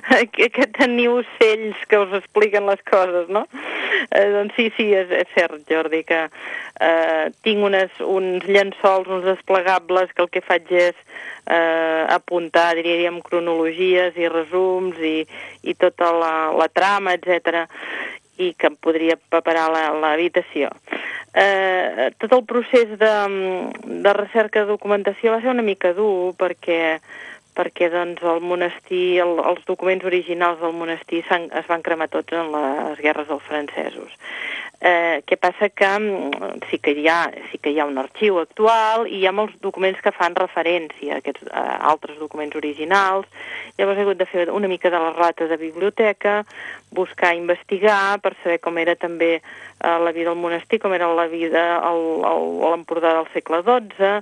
Speaker 7: ocells que us expliquen les coses, no? Doncs sí, és cert, Jordi, que tinc uns llençols, uns desplegables, que el que faig és apuntar, diríem, cronologies i resums i tota la trama, etc., i que em podria preparar l'habitació. Tot el procés de recerca de documentació va ser una mica dur perquè doncs, el monestir, els documents originals del monestir es van cremar tots en les guerres dels francesos. Què passa que sí que hi ha un arxiu actual i hi ha molts documents que fan referència a aquests altres documents originals. Llavors he hagut de fer una mica de la rata de biblioteca, buscar, investigar per saber com era també la vida del monestir, com era la vida a l'Empordà del segle XII,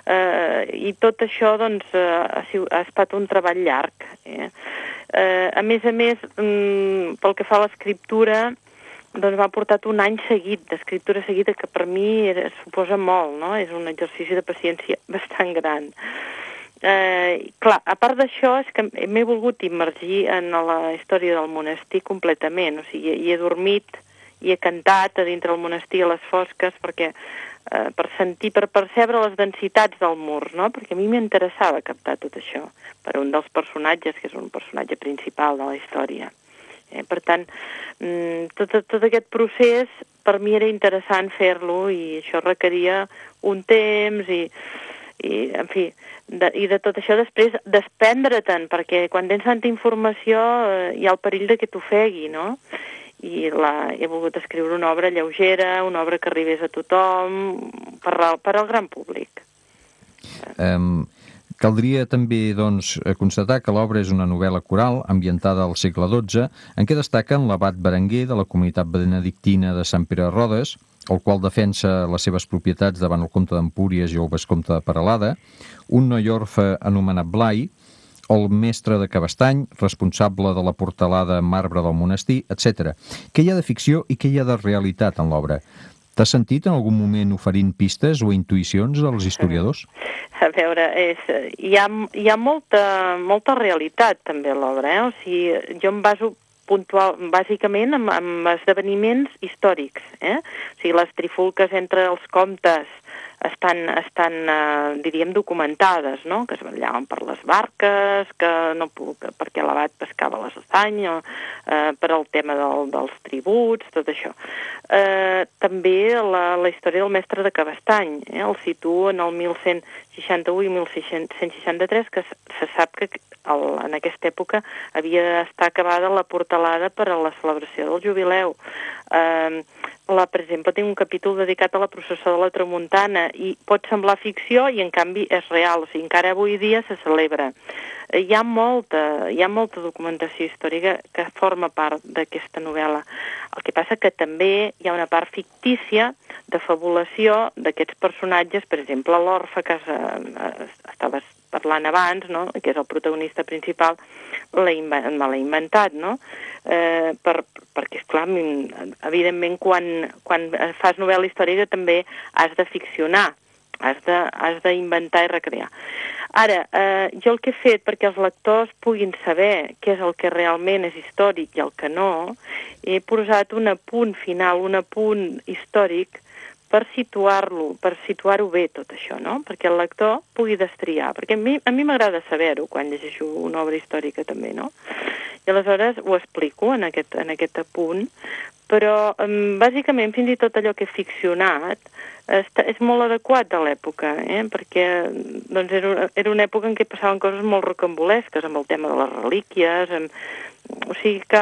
Speaker 7: i tot això doncs, ha estat un treball llarg. A més, pel que fa a l'escriptura, doncs m'ha portat un any seguit d'escriptura seguida, que per mi suposa molt, no? És un exercici de paciència bastant gran. Clar, a part d'això, és que m'he volgut immergir en la història del monestir completament, o sigui, hi he dormit i he cantat a dintre del monestir a les fosques, perquè per sentir, per percebre les densitats del mur, no? Perquè a mi m'interessava captar tot això per un dels personatges, que és un personatge principal de la història. Per tant, tot aquest procés per mi era interessant fer-lo, i això requeria un temps i en fi, i de tot això després desprendre-te'n, perquè quan tens tanta informació hi ha el perill de que t'ofegui, no? I he volgut escriure una obra lleugera, una obra que arribés a tothom, per al gran públic.
Speaker 5: Caldria també, doncs, constatar que l'obra és una novel·la coral ambientada al segle XII, en què destaquen l'abat Berenguer de la comunitat benedictina de Sant Pere de Rodes, el qual defensa les seves propietats davant el comte d'Empúries i el vescomte de Peralada, un noi orfe anomenat Blai, el mestre de Cabestany, responsable de la portalada en marbre del monestir, etc. Què hi ha de ficció i què hi ha de realitat en l'obra? T'has sentit en algun moment oferint pistes o intuïcions dels historiadors?
Speaker 7: A veure, hi ha molta realitat també a l'obra, O sigui, jo em baso bàsicament en esdeveniments històrics, O sigui, les trifulques entre els comtes estan diríem, documentades, no? Que es vetllaven per les barques, perquè l'abat pescava l'estany, per al tema dels tributs, tot això. També la història del mestre de Cabestany, el situa en el 1161 i 1163, que se sap que en aquesta època havia d'estar acabada la portalada per a la celebració del jubileu. Per exemple, tinc un capítol dedicat a la processó de la Tramuntana i pot semblar ficció i en canvi és real, o sigui, encara avui dia se celebra. Hi ha molta documentació històrica que forma part d'aquesta novel·la. El que passa que també hi ha una part fictícia de fabulació d'aquests personatges, per exemple, l'orfe que estaves parlant abans, no? Que és el protagonista principal, me l'he inventat, no? Perquè, esclar, evidentment, quan fas novel·la històrica també has de ficcionar, has d'inventar i recrear. Ara, jo el que he fet perquè els lectors puguin saber què és el que realment és històric i el que no, he posat un apunt final, un apunt històric per situar-ho bé tot això, no? Perquè el lector pugui destriar, perquè a mi m'agrada saber-ho quan llegeixo una obra històrica també, no? I aleshores ho explico en aquest apunt, però bàsicament fins i tot allò que he ficcionat és molt adequat a l'època, perquè doncs, era una època en què passaven coses molt rocambolesques amb el tema de les relíquies, o sigui que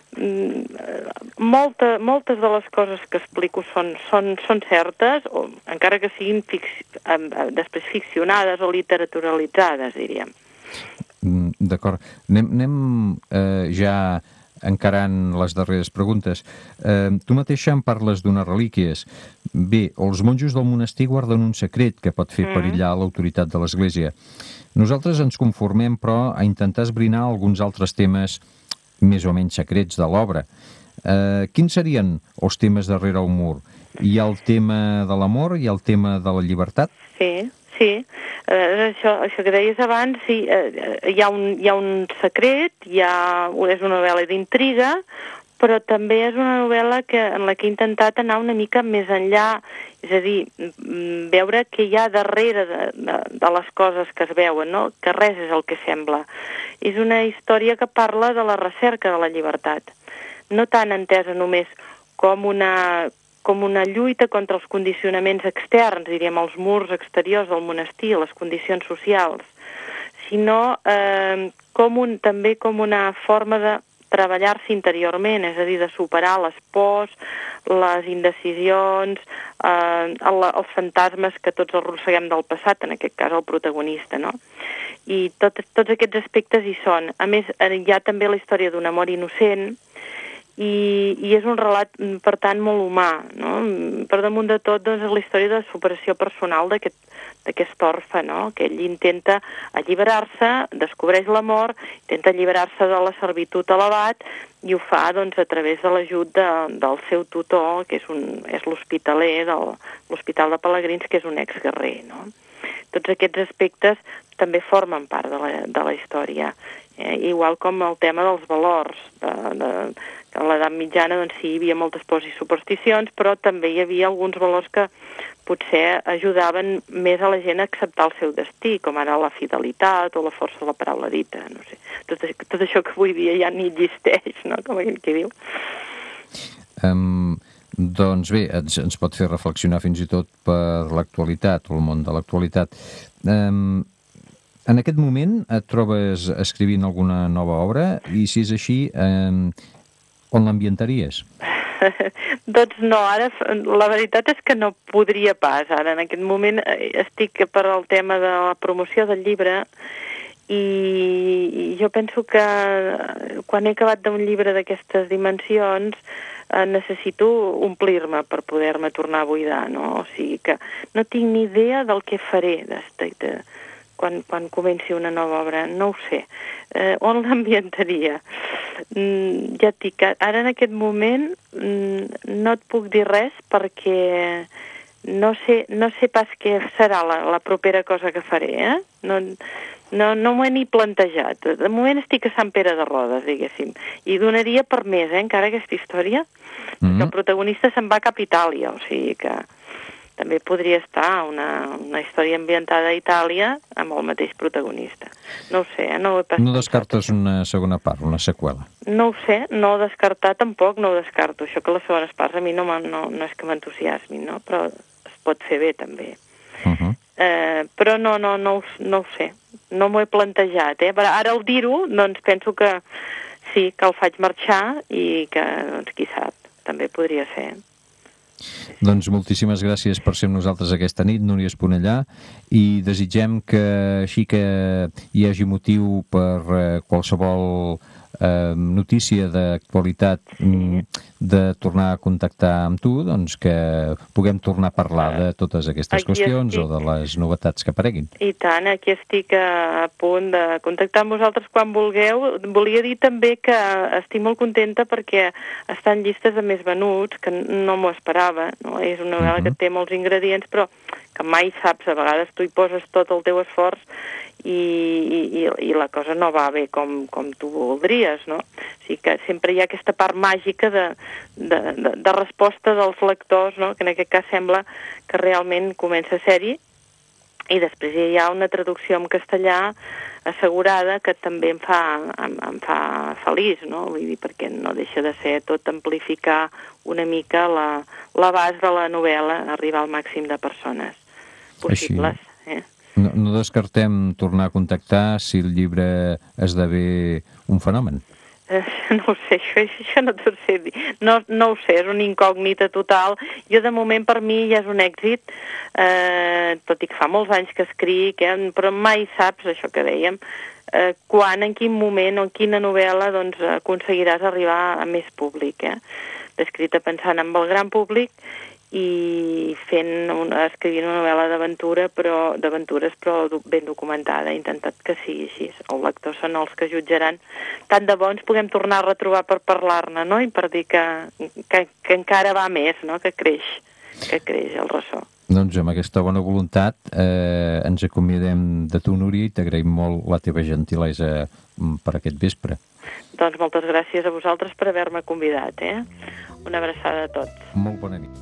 Speaker 7: moltes de les coses que explico són certes, o encara que siguin després ficcionades o literaturalitzades, diríem.
Speaker 5: D'acord. Anem ja encarant les darreres preguntes. Tu mateixa em parles d'unes relíquies. Bé, els monjos del monestir guarden un secret que pot fer perillar l'autoritat de l'Església. Nosaltres ens conformem, però, a intentar esbrinar alguns altres temes més o menys secrets de l'obra. Quins serien els temes darrere el mur? Hi ha el tema de l'amor, hi ha el tema de la llibertat?
Speaker 7: Sí. Això que deies abans, sí, hi ha un secret, és una novel·la d'intriga, però també és una novel·la en la que he intentat anar una mica més enllà, és a dir, veure què hi ha darrere de les coses que es veuen, no? Que res és el que sembla. És una història que parla de la recerca de la llibertat, no tan entesa només com una lluita contra els condicionaments externs, diríem, els murs exteriors del monestir, les condicions socials, sinó també com una forma de treballar-se interiorment, és a dir, de superar les pors, les indecisions, els fantasmes que tots arrosseguem del passat, en aquest cas el protagonista, no? I tots aquests aspectes hi són. A més, hi ha també la història d'un amor innocent i és un relat, per tant, molt humà, no? Per damunt de tot, doncs, és la història de superació personal d'aquest orfe, no? Que ell intenta alliberar-se, descobreix l'amor, intenta alliberar-se de la servitud a l'abat i ho fa, doncs, a través de l'ajut del seu tutor, que és l'hospitaler de l'Hospital de Pelegrins, que és un exguerrer, no? Tots aquests aspectes també formen part de la història, igual com el tema dels valors. A l'edat mitjana, doncs sí, hi havia moltes pors i supersticions, però també hi havia alguns valors que potser ajudaven més a la gent a acceptar el seu destí, com ara la fidelitat o la força de la paraula dita, no sé. Tot això que avui dia ja ni existeix, no?, com aquell que diu.
Speaker 5: Doncs bé, ens pot fer reflexionar fins i tot per l'actualitat, o el món de l'actualitat. En aquest moment et trobes escrivint alguna nova obra? I si és així, on l'ambientaries?
Speaker 7: Doncs no, ara la veritat és que no podria pas. Ara en aquest moment estic per al tema de la promoció del llibre i jo penso que quan he acabat d'un llibre d'aquestes dimensions necessito omplir-me per poder-me tornar a buidar, no? O sigui que no tinc ni idea del que faré quan comenci una nova obra, no ho sé. On l'ambientaria? Ja et dic, ara en aquest moment no et puc dir res perquè no sé pas què serà la propera cosa que faré, No m'ho he ni plantejat. De moment estic a Sant Pere de Rodes, diguéssim. I donaria per més, encara aquesta història. Perquè el protagonista se'n va cap a Itàlia, o sigui que també podria estar una història ambientada a Itàlia amb el mateix protagonista. No ho sé, no ho he pensat.
Speaker 5: No descartes una segona part, una seqüela?
Speaker 7: No ho sé, no descartar tampoc, no ho descarto. Això que les segones parts a mi no és que m'entusiasmin, no? Però es pot fer bé, també. Però no ho sé. No m'ho he plantejat, Però ara al dir-ho, doncs penso que sí, que el faig marxar i que, doncs, qui sap, també podria ser.
Speaker 5: Doncs moltíssimes gràcies per ser amb nosaltres aquesta nit, Núria Esponellà, i desitgem que així que hi hagi motiu per qualsevol notícia d'actualitat de tornar a contactar amb tu, doncs que puguem tornar a parlar de totes aquestes qüestions o de les novetats que apareguin.
Speaker 7: I tant, aquí estic a punt de contactar amb vosaltres quan vulgueu. Volia dir també que estic molt contenta perquè està en llistes de més venuts, que no m'ho esperava, no? És una novel·la que té molts ingredients, però que mai saps, a vegades tu hi poses tot el teu esforç i la cosa no va bé com tu voldries, no? O sigui que sempre hi ha aquesta part màgica de resposta dels lectors, no? Que en aquest cas sembla que realment comença a ser-hi, i després hi ha una traducció en castellà assegurada que també em fa feliç, no? Vull dir, perquè no deixa de ser tot amplificar una mica l'abast de la novel·la, arribar al màxim de persones possibles.
Speaker 5: No descartem tornar a contactar si el llibre esdevé un fenomen.
Speaker 7: No ho sé, això no t'ho sé dir. No ho sé, és una incògnita total. Jo, de moment, per mi ja és un èxit, tot i que fa molts anys que escric, però mai saps, això que dèiem, quan, en quin moment o en quina novel·la doncs, aconseguiràs arribar a més públic. L'he escrita pensant en el gran públic i escrivint una novel·la d'aventures però ben documentada. He intentat que sigui així. Els lectors són els que jutjaran. Tant de bo ens puguem tornar a retrobar per parlar-ne, no? I per dir que encara va més, no? Que creix el ressò.
Speaker 5: Doncs amb aquesta bona voluntat ens acomiadem de tu, Núria, i t'agraïm molt la teva gentilesa per aquest vespre.
Speaker 7: Doncs moltes gràcies a vosaltres per haver-me convidat. Una abraçada a tots.
Speaker 5: Molt bona nit.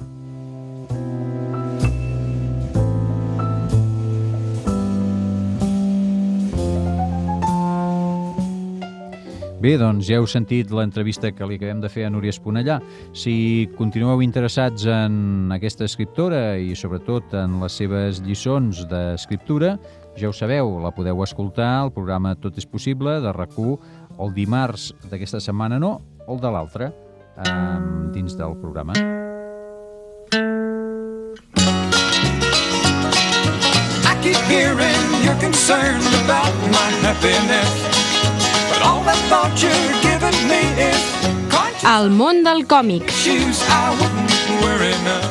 Speaker 5: Bé, doncs ja heu sentit l'entrevista que li acabem de fer a Núria Esponellà. Si continueu interessats en aquesta escriptora i sobretot en les seves lliçons d'escriptura, ja ho sabeu, la podeu escoltar al programa Tot és possible de RAC1 el dimarts d'aquesta setmana o el de l'altre dins del programa.
Speaker 1: I keep hearing you're concerned about my happiness, but all that thought you're giving me is conscious.
Speaker 3: El món del còmic.
Speaker 1: Shoes I wouldn't wear enough.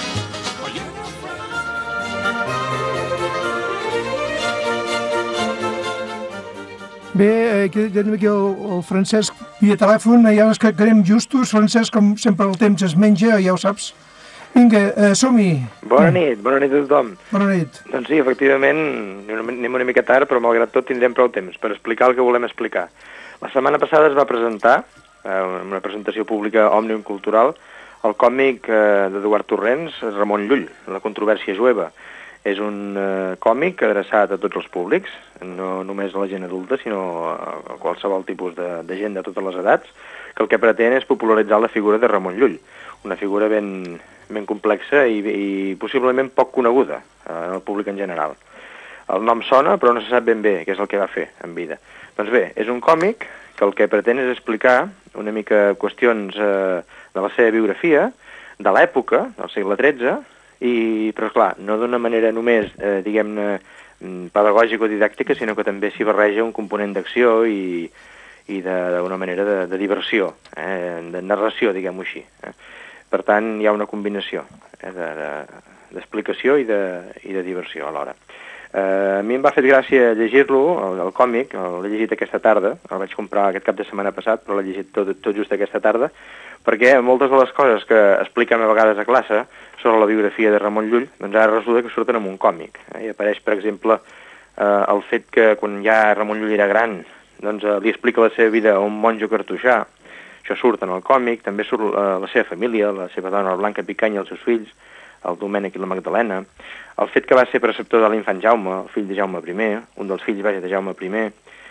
Speaker 4: Bé, tenim aquí el Francesc via telèfon, ja ens quedem justos. Francesc, com sempre el temps es menja, ja ho saps. Vinga, som-hi.
Speaker 8: Bona nit a tothom.
Speaker 4: Bona nit.
Speaker 8: Doncs sí, efectivament, anem una mica tard, però malgrat tot tindrem prou temps per explicar el que volem explicar. La setmana passada es va presentar, en una presentació pública Òmnium Cultural, el còmic d'Eduard Torrents, Ramon Llull, La controvèrsia jueva. És un còmic adreçat a tots els públics, no només a la gent adulta, sinó a qualsevol tipus de gent de totes les edats, que el que pretén és popularitzar la figura de Ramon Llull, una figura ben complexa i possiblement poc coneguda en el públic en general. El nom sona, però no se sap ben bé què és el que va fer en vida. Doncs bé, és un còmic que el que pretén és explicar una mica qüestions de la seva biografia, de l'època, del segle XIII, però clar, no d'una manera només, diguem-ne, pedagògica o didàctica, sinó que també s'hi barreja un component d'acció i d'una manera de diversió, de narració, diguem-ho així. Per tant, hi ha una combinació d'explicació i de diversió alhora. A mi em va fer gràcia llegir-lo, el còmic, l'he llegit aquesta tarda, el vaig comprar aquest cap de setmana passat, però l'he llegit tot just aquesta tarda, perquè moltes de les coses que expliquem a vegades a classe sobre la biografia de Ramon Llull, doncs ara resulta que surten en un còmic. I apareix, per exemple, el fet que quan ja Ramon Llull era gran, doncs li explica la seva vida a un monjo cartoixà. Això surt en el còmic, també surt la seva família, la seva dona, la Blanca Picany i els seus fills, el Domènec i la Magdalena, el fet que va ser preceptor de l'infant Jaume, el fill de Jaume I, un dels fills, de Jaume I,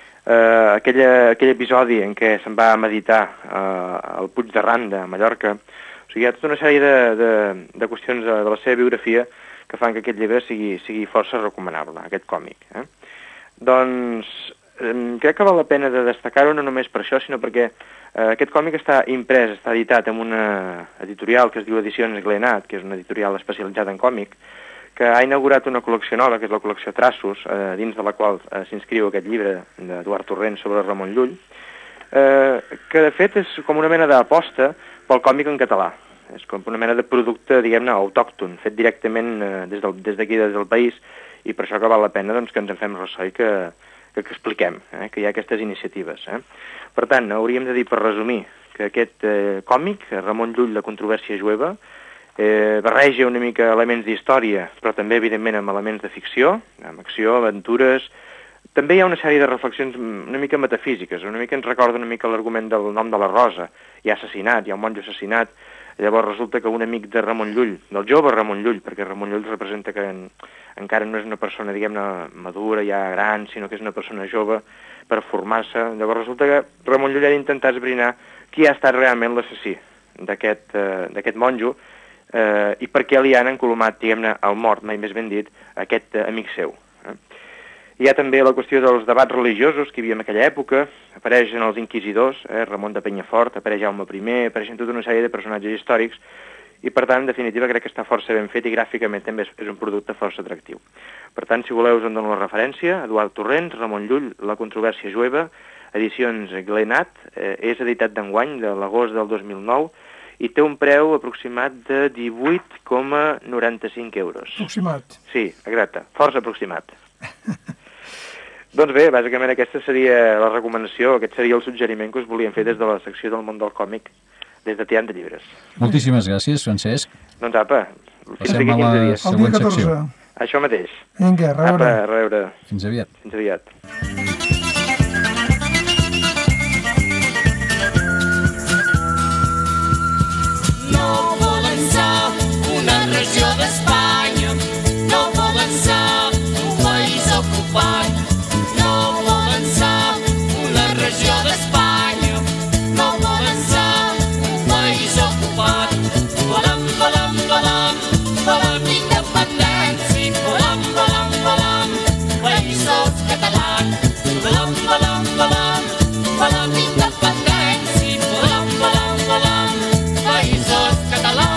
Speaker 8: aquell episodi en què se'n va meditar al Puig de Randa, a Mallorca. O sigui, hi ha tota una sèrie de qüestions de la seva biografia que fan que aquest llibre sigui força recomanable, aquest còmic. Doncs crec que val la pena de destacar-ho no només per això, sinó perquè aquest còmic està imprès, està editat en una editorial que es diu Edicions Glenat, que és una editorial especialitzada en còmic, que ha inaugurat una col·lecció nova, que és la col·lecció Traços, dins de la qual s'inscriu aquest llibre d'Eduard Torrents sobre Ramon Llull, que de fet és com una mena d'aposta pel còmic en català. És com una mena de producte, diguem-ne, autòcton, fet directament des d'aquí, des del país, i per això que val la pena doncs, que ens en fem ressò i que expliquem que hi ha aquestes iniciatives. Per tant, hauríem de dir, per resumir, que aquest còmic, Ramon Llull, La controvèrsia jueva, barreja una mica elements d'història, però també, evidentment, amb elements de ficció, amb acció, aventures. També hi ha una sèrie de reflexions una mica metafísiques, una mica ens recorda una mica l'argument del nom de la Rosa. Hi ha assassinat, hi ha un monjo assassinat, llavors resulta que un amic de Ramon Llull, del jove Ramon Llull, perquè Ramon Llull representa que encara no és una persona, diguem-ne, madura, ja gran, sinó que és una persona jove per formar-se. Llavors resulta que Ramon Llull ha d'intentar esbrinar qui ha estat realment l'assassí d'aquest monjo, i per què li han encolomat, diguem-ne, al mort, mai més ben dit, aquest amic seu. Hi ha també la qüestió dels debats religiosos que hi havia en aquella època, apareixen els inquisidors, Ramon de Penyafort, apareix Jaume I, apareixen tota una sèrie de personatges històrics, i per tant, en definitiva, crec que està força ben fet i gràficament també és un producte força atractiu. Per tant, si voleu, us en dono la referència, Eduard Torrents, Ramon Llull, La controvèrsia jueva, Edicions Glenat, és editat d'enguany, de l'agost del 2009, i té un preu aproximat de 18,95 euros.
Speaker 4: Aproximat.
Speaker 8: Sí, exacte, força aproximat. Doncs bé, bàsicament aquesta seria la recomanació, aquest seria el suggeriment que us volíem fer des de la secció del món del còmic, des de Tiant de Llibres.
Speaker 5: Moltíssimes gràcies, Francesc.
Speaker 8: Doncs apa, fins
Speaker 5: Passem
Speaker 8: d'aquí 15 dies.
Speaker 4: El dia 14.
Speaker 8: Això mateix.
Speaker 4: Vinga, a reveure.
Speaker 8: Apa, a reveure.
Speaker 5: Fins aviat.
Speaker 8: Fins aviat.
Speaker 1: No volen ser una regió d'Espanya, no volen ser un país ocupat, no volen ser una regió d'Espanya, no volen ser un país ocupat. Volem, volem, volem, volem independència, volem, volem, volem, països catalans, volem, volem, volem, volem independència, volem, volem, volem, països catalans.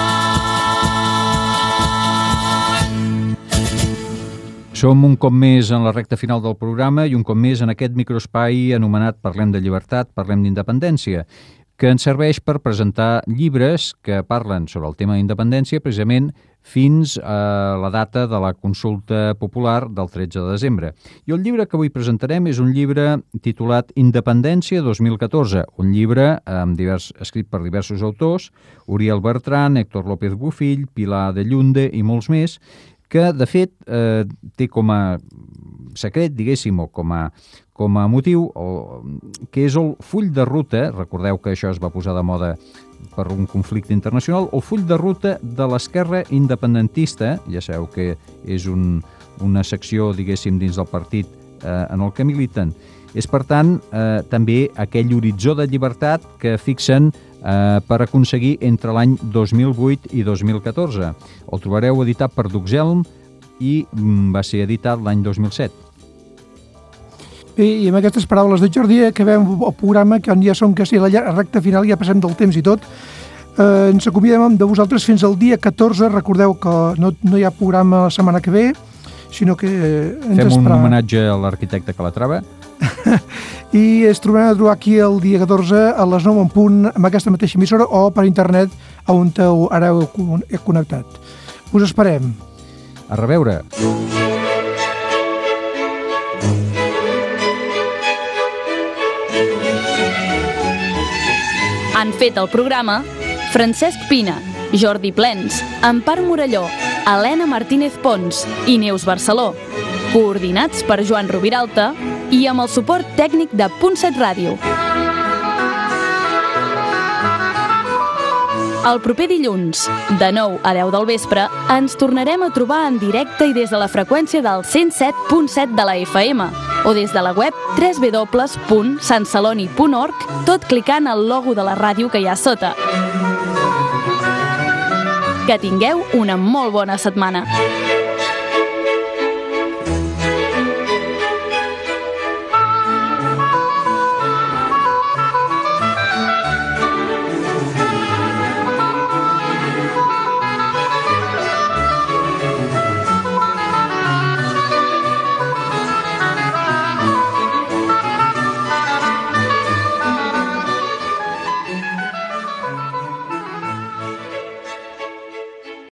Speaker 5: Som un cop més en la recta final del programa i un cop més en aquest microespai anomenat Parlem de llibertat, parlem d'independència. que ens serveix per presentar llibres que parlen sobre el tema d'independència precisament fins a la data de la consulta popular del 13 de desembre. I el llibre que avui presentarem és un llibre titulat Independència 2014, un llibre escrit per diversos autors, Uriel Bertran, Héctor López Bofill, Pilar de Llunde i molts més, que de fet té com a secret, diguéssim, o com a motiu, que és el full de ruta, recordeu que això es va posar de moda per un conflicte internacional, el full de ruta de l'esquerra independentista, ja sabeu que és una secció, diguéssim, dins del partit en el que militen. És, per tant, també aquell horitzó de llibertat que fixen per aconseguir entre l'any 2008 i 2014. El trobareu editat per Duxelm i va ser editat l'any 2007.
Speaker 4: I amb aquestes paraules de Jordi acabem el programa, que ja som quasi a la recta final, ja passem del temps i tot. Ens acomiadem de vosaltres fins al dia 14. Recordeu que no hi ha programa la setmana que ve, sinó que
Speaker 5: fem un homenatge a l'arquitecte Calatrava.
Speaker 4: I ens tornem a trobar aquí el dia 14 a les 9 en punt amb aquesta mateixa emissora o per internet on ara heu connectat. Us esperem.
Speaker 5: A reveure.
Speaker 9: Han fet el programa Francesc Pina, Jordi Plens, Empar Morelló, Helena Martínez Pons i Neus Barceló, coordinats per Joan Rubiralta i amb el suport tècnic de .7 Ràdio. El proper dilluns, de 9 a 10 del vespre, ens tornarem a trobar en directe i des de la freqüència del 107.7 de la FM o des de la web www.santceloni.org, tot clicant el logo de la ràdio que hi ha sota. Que tingueu una molt bona setmana.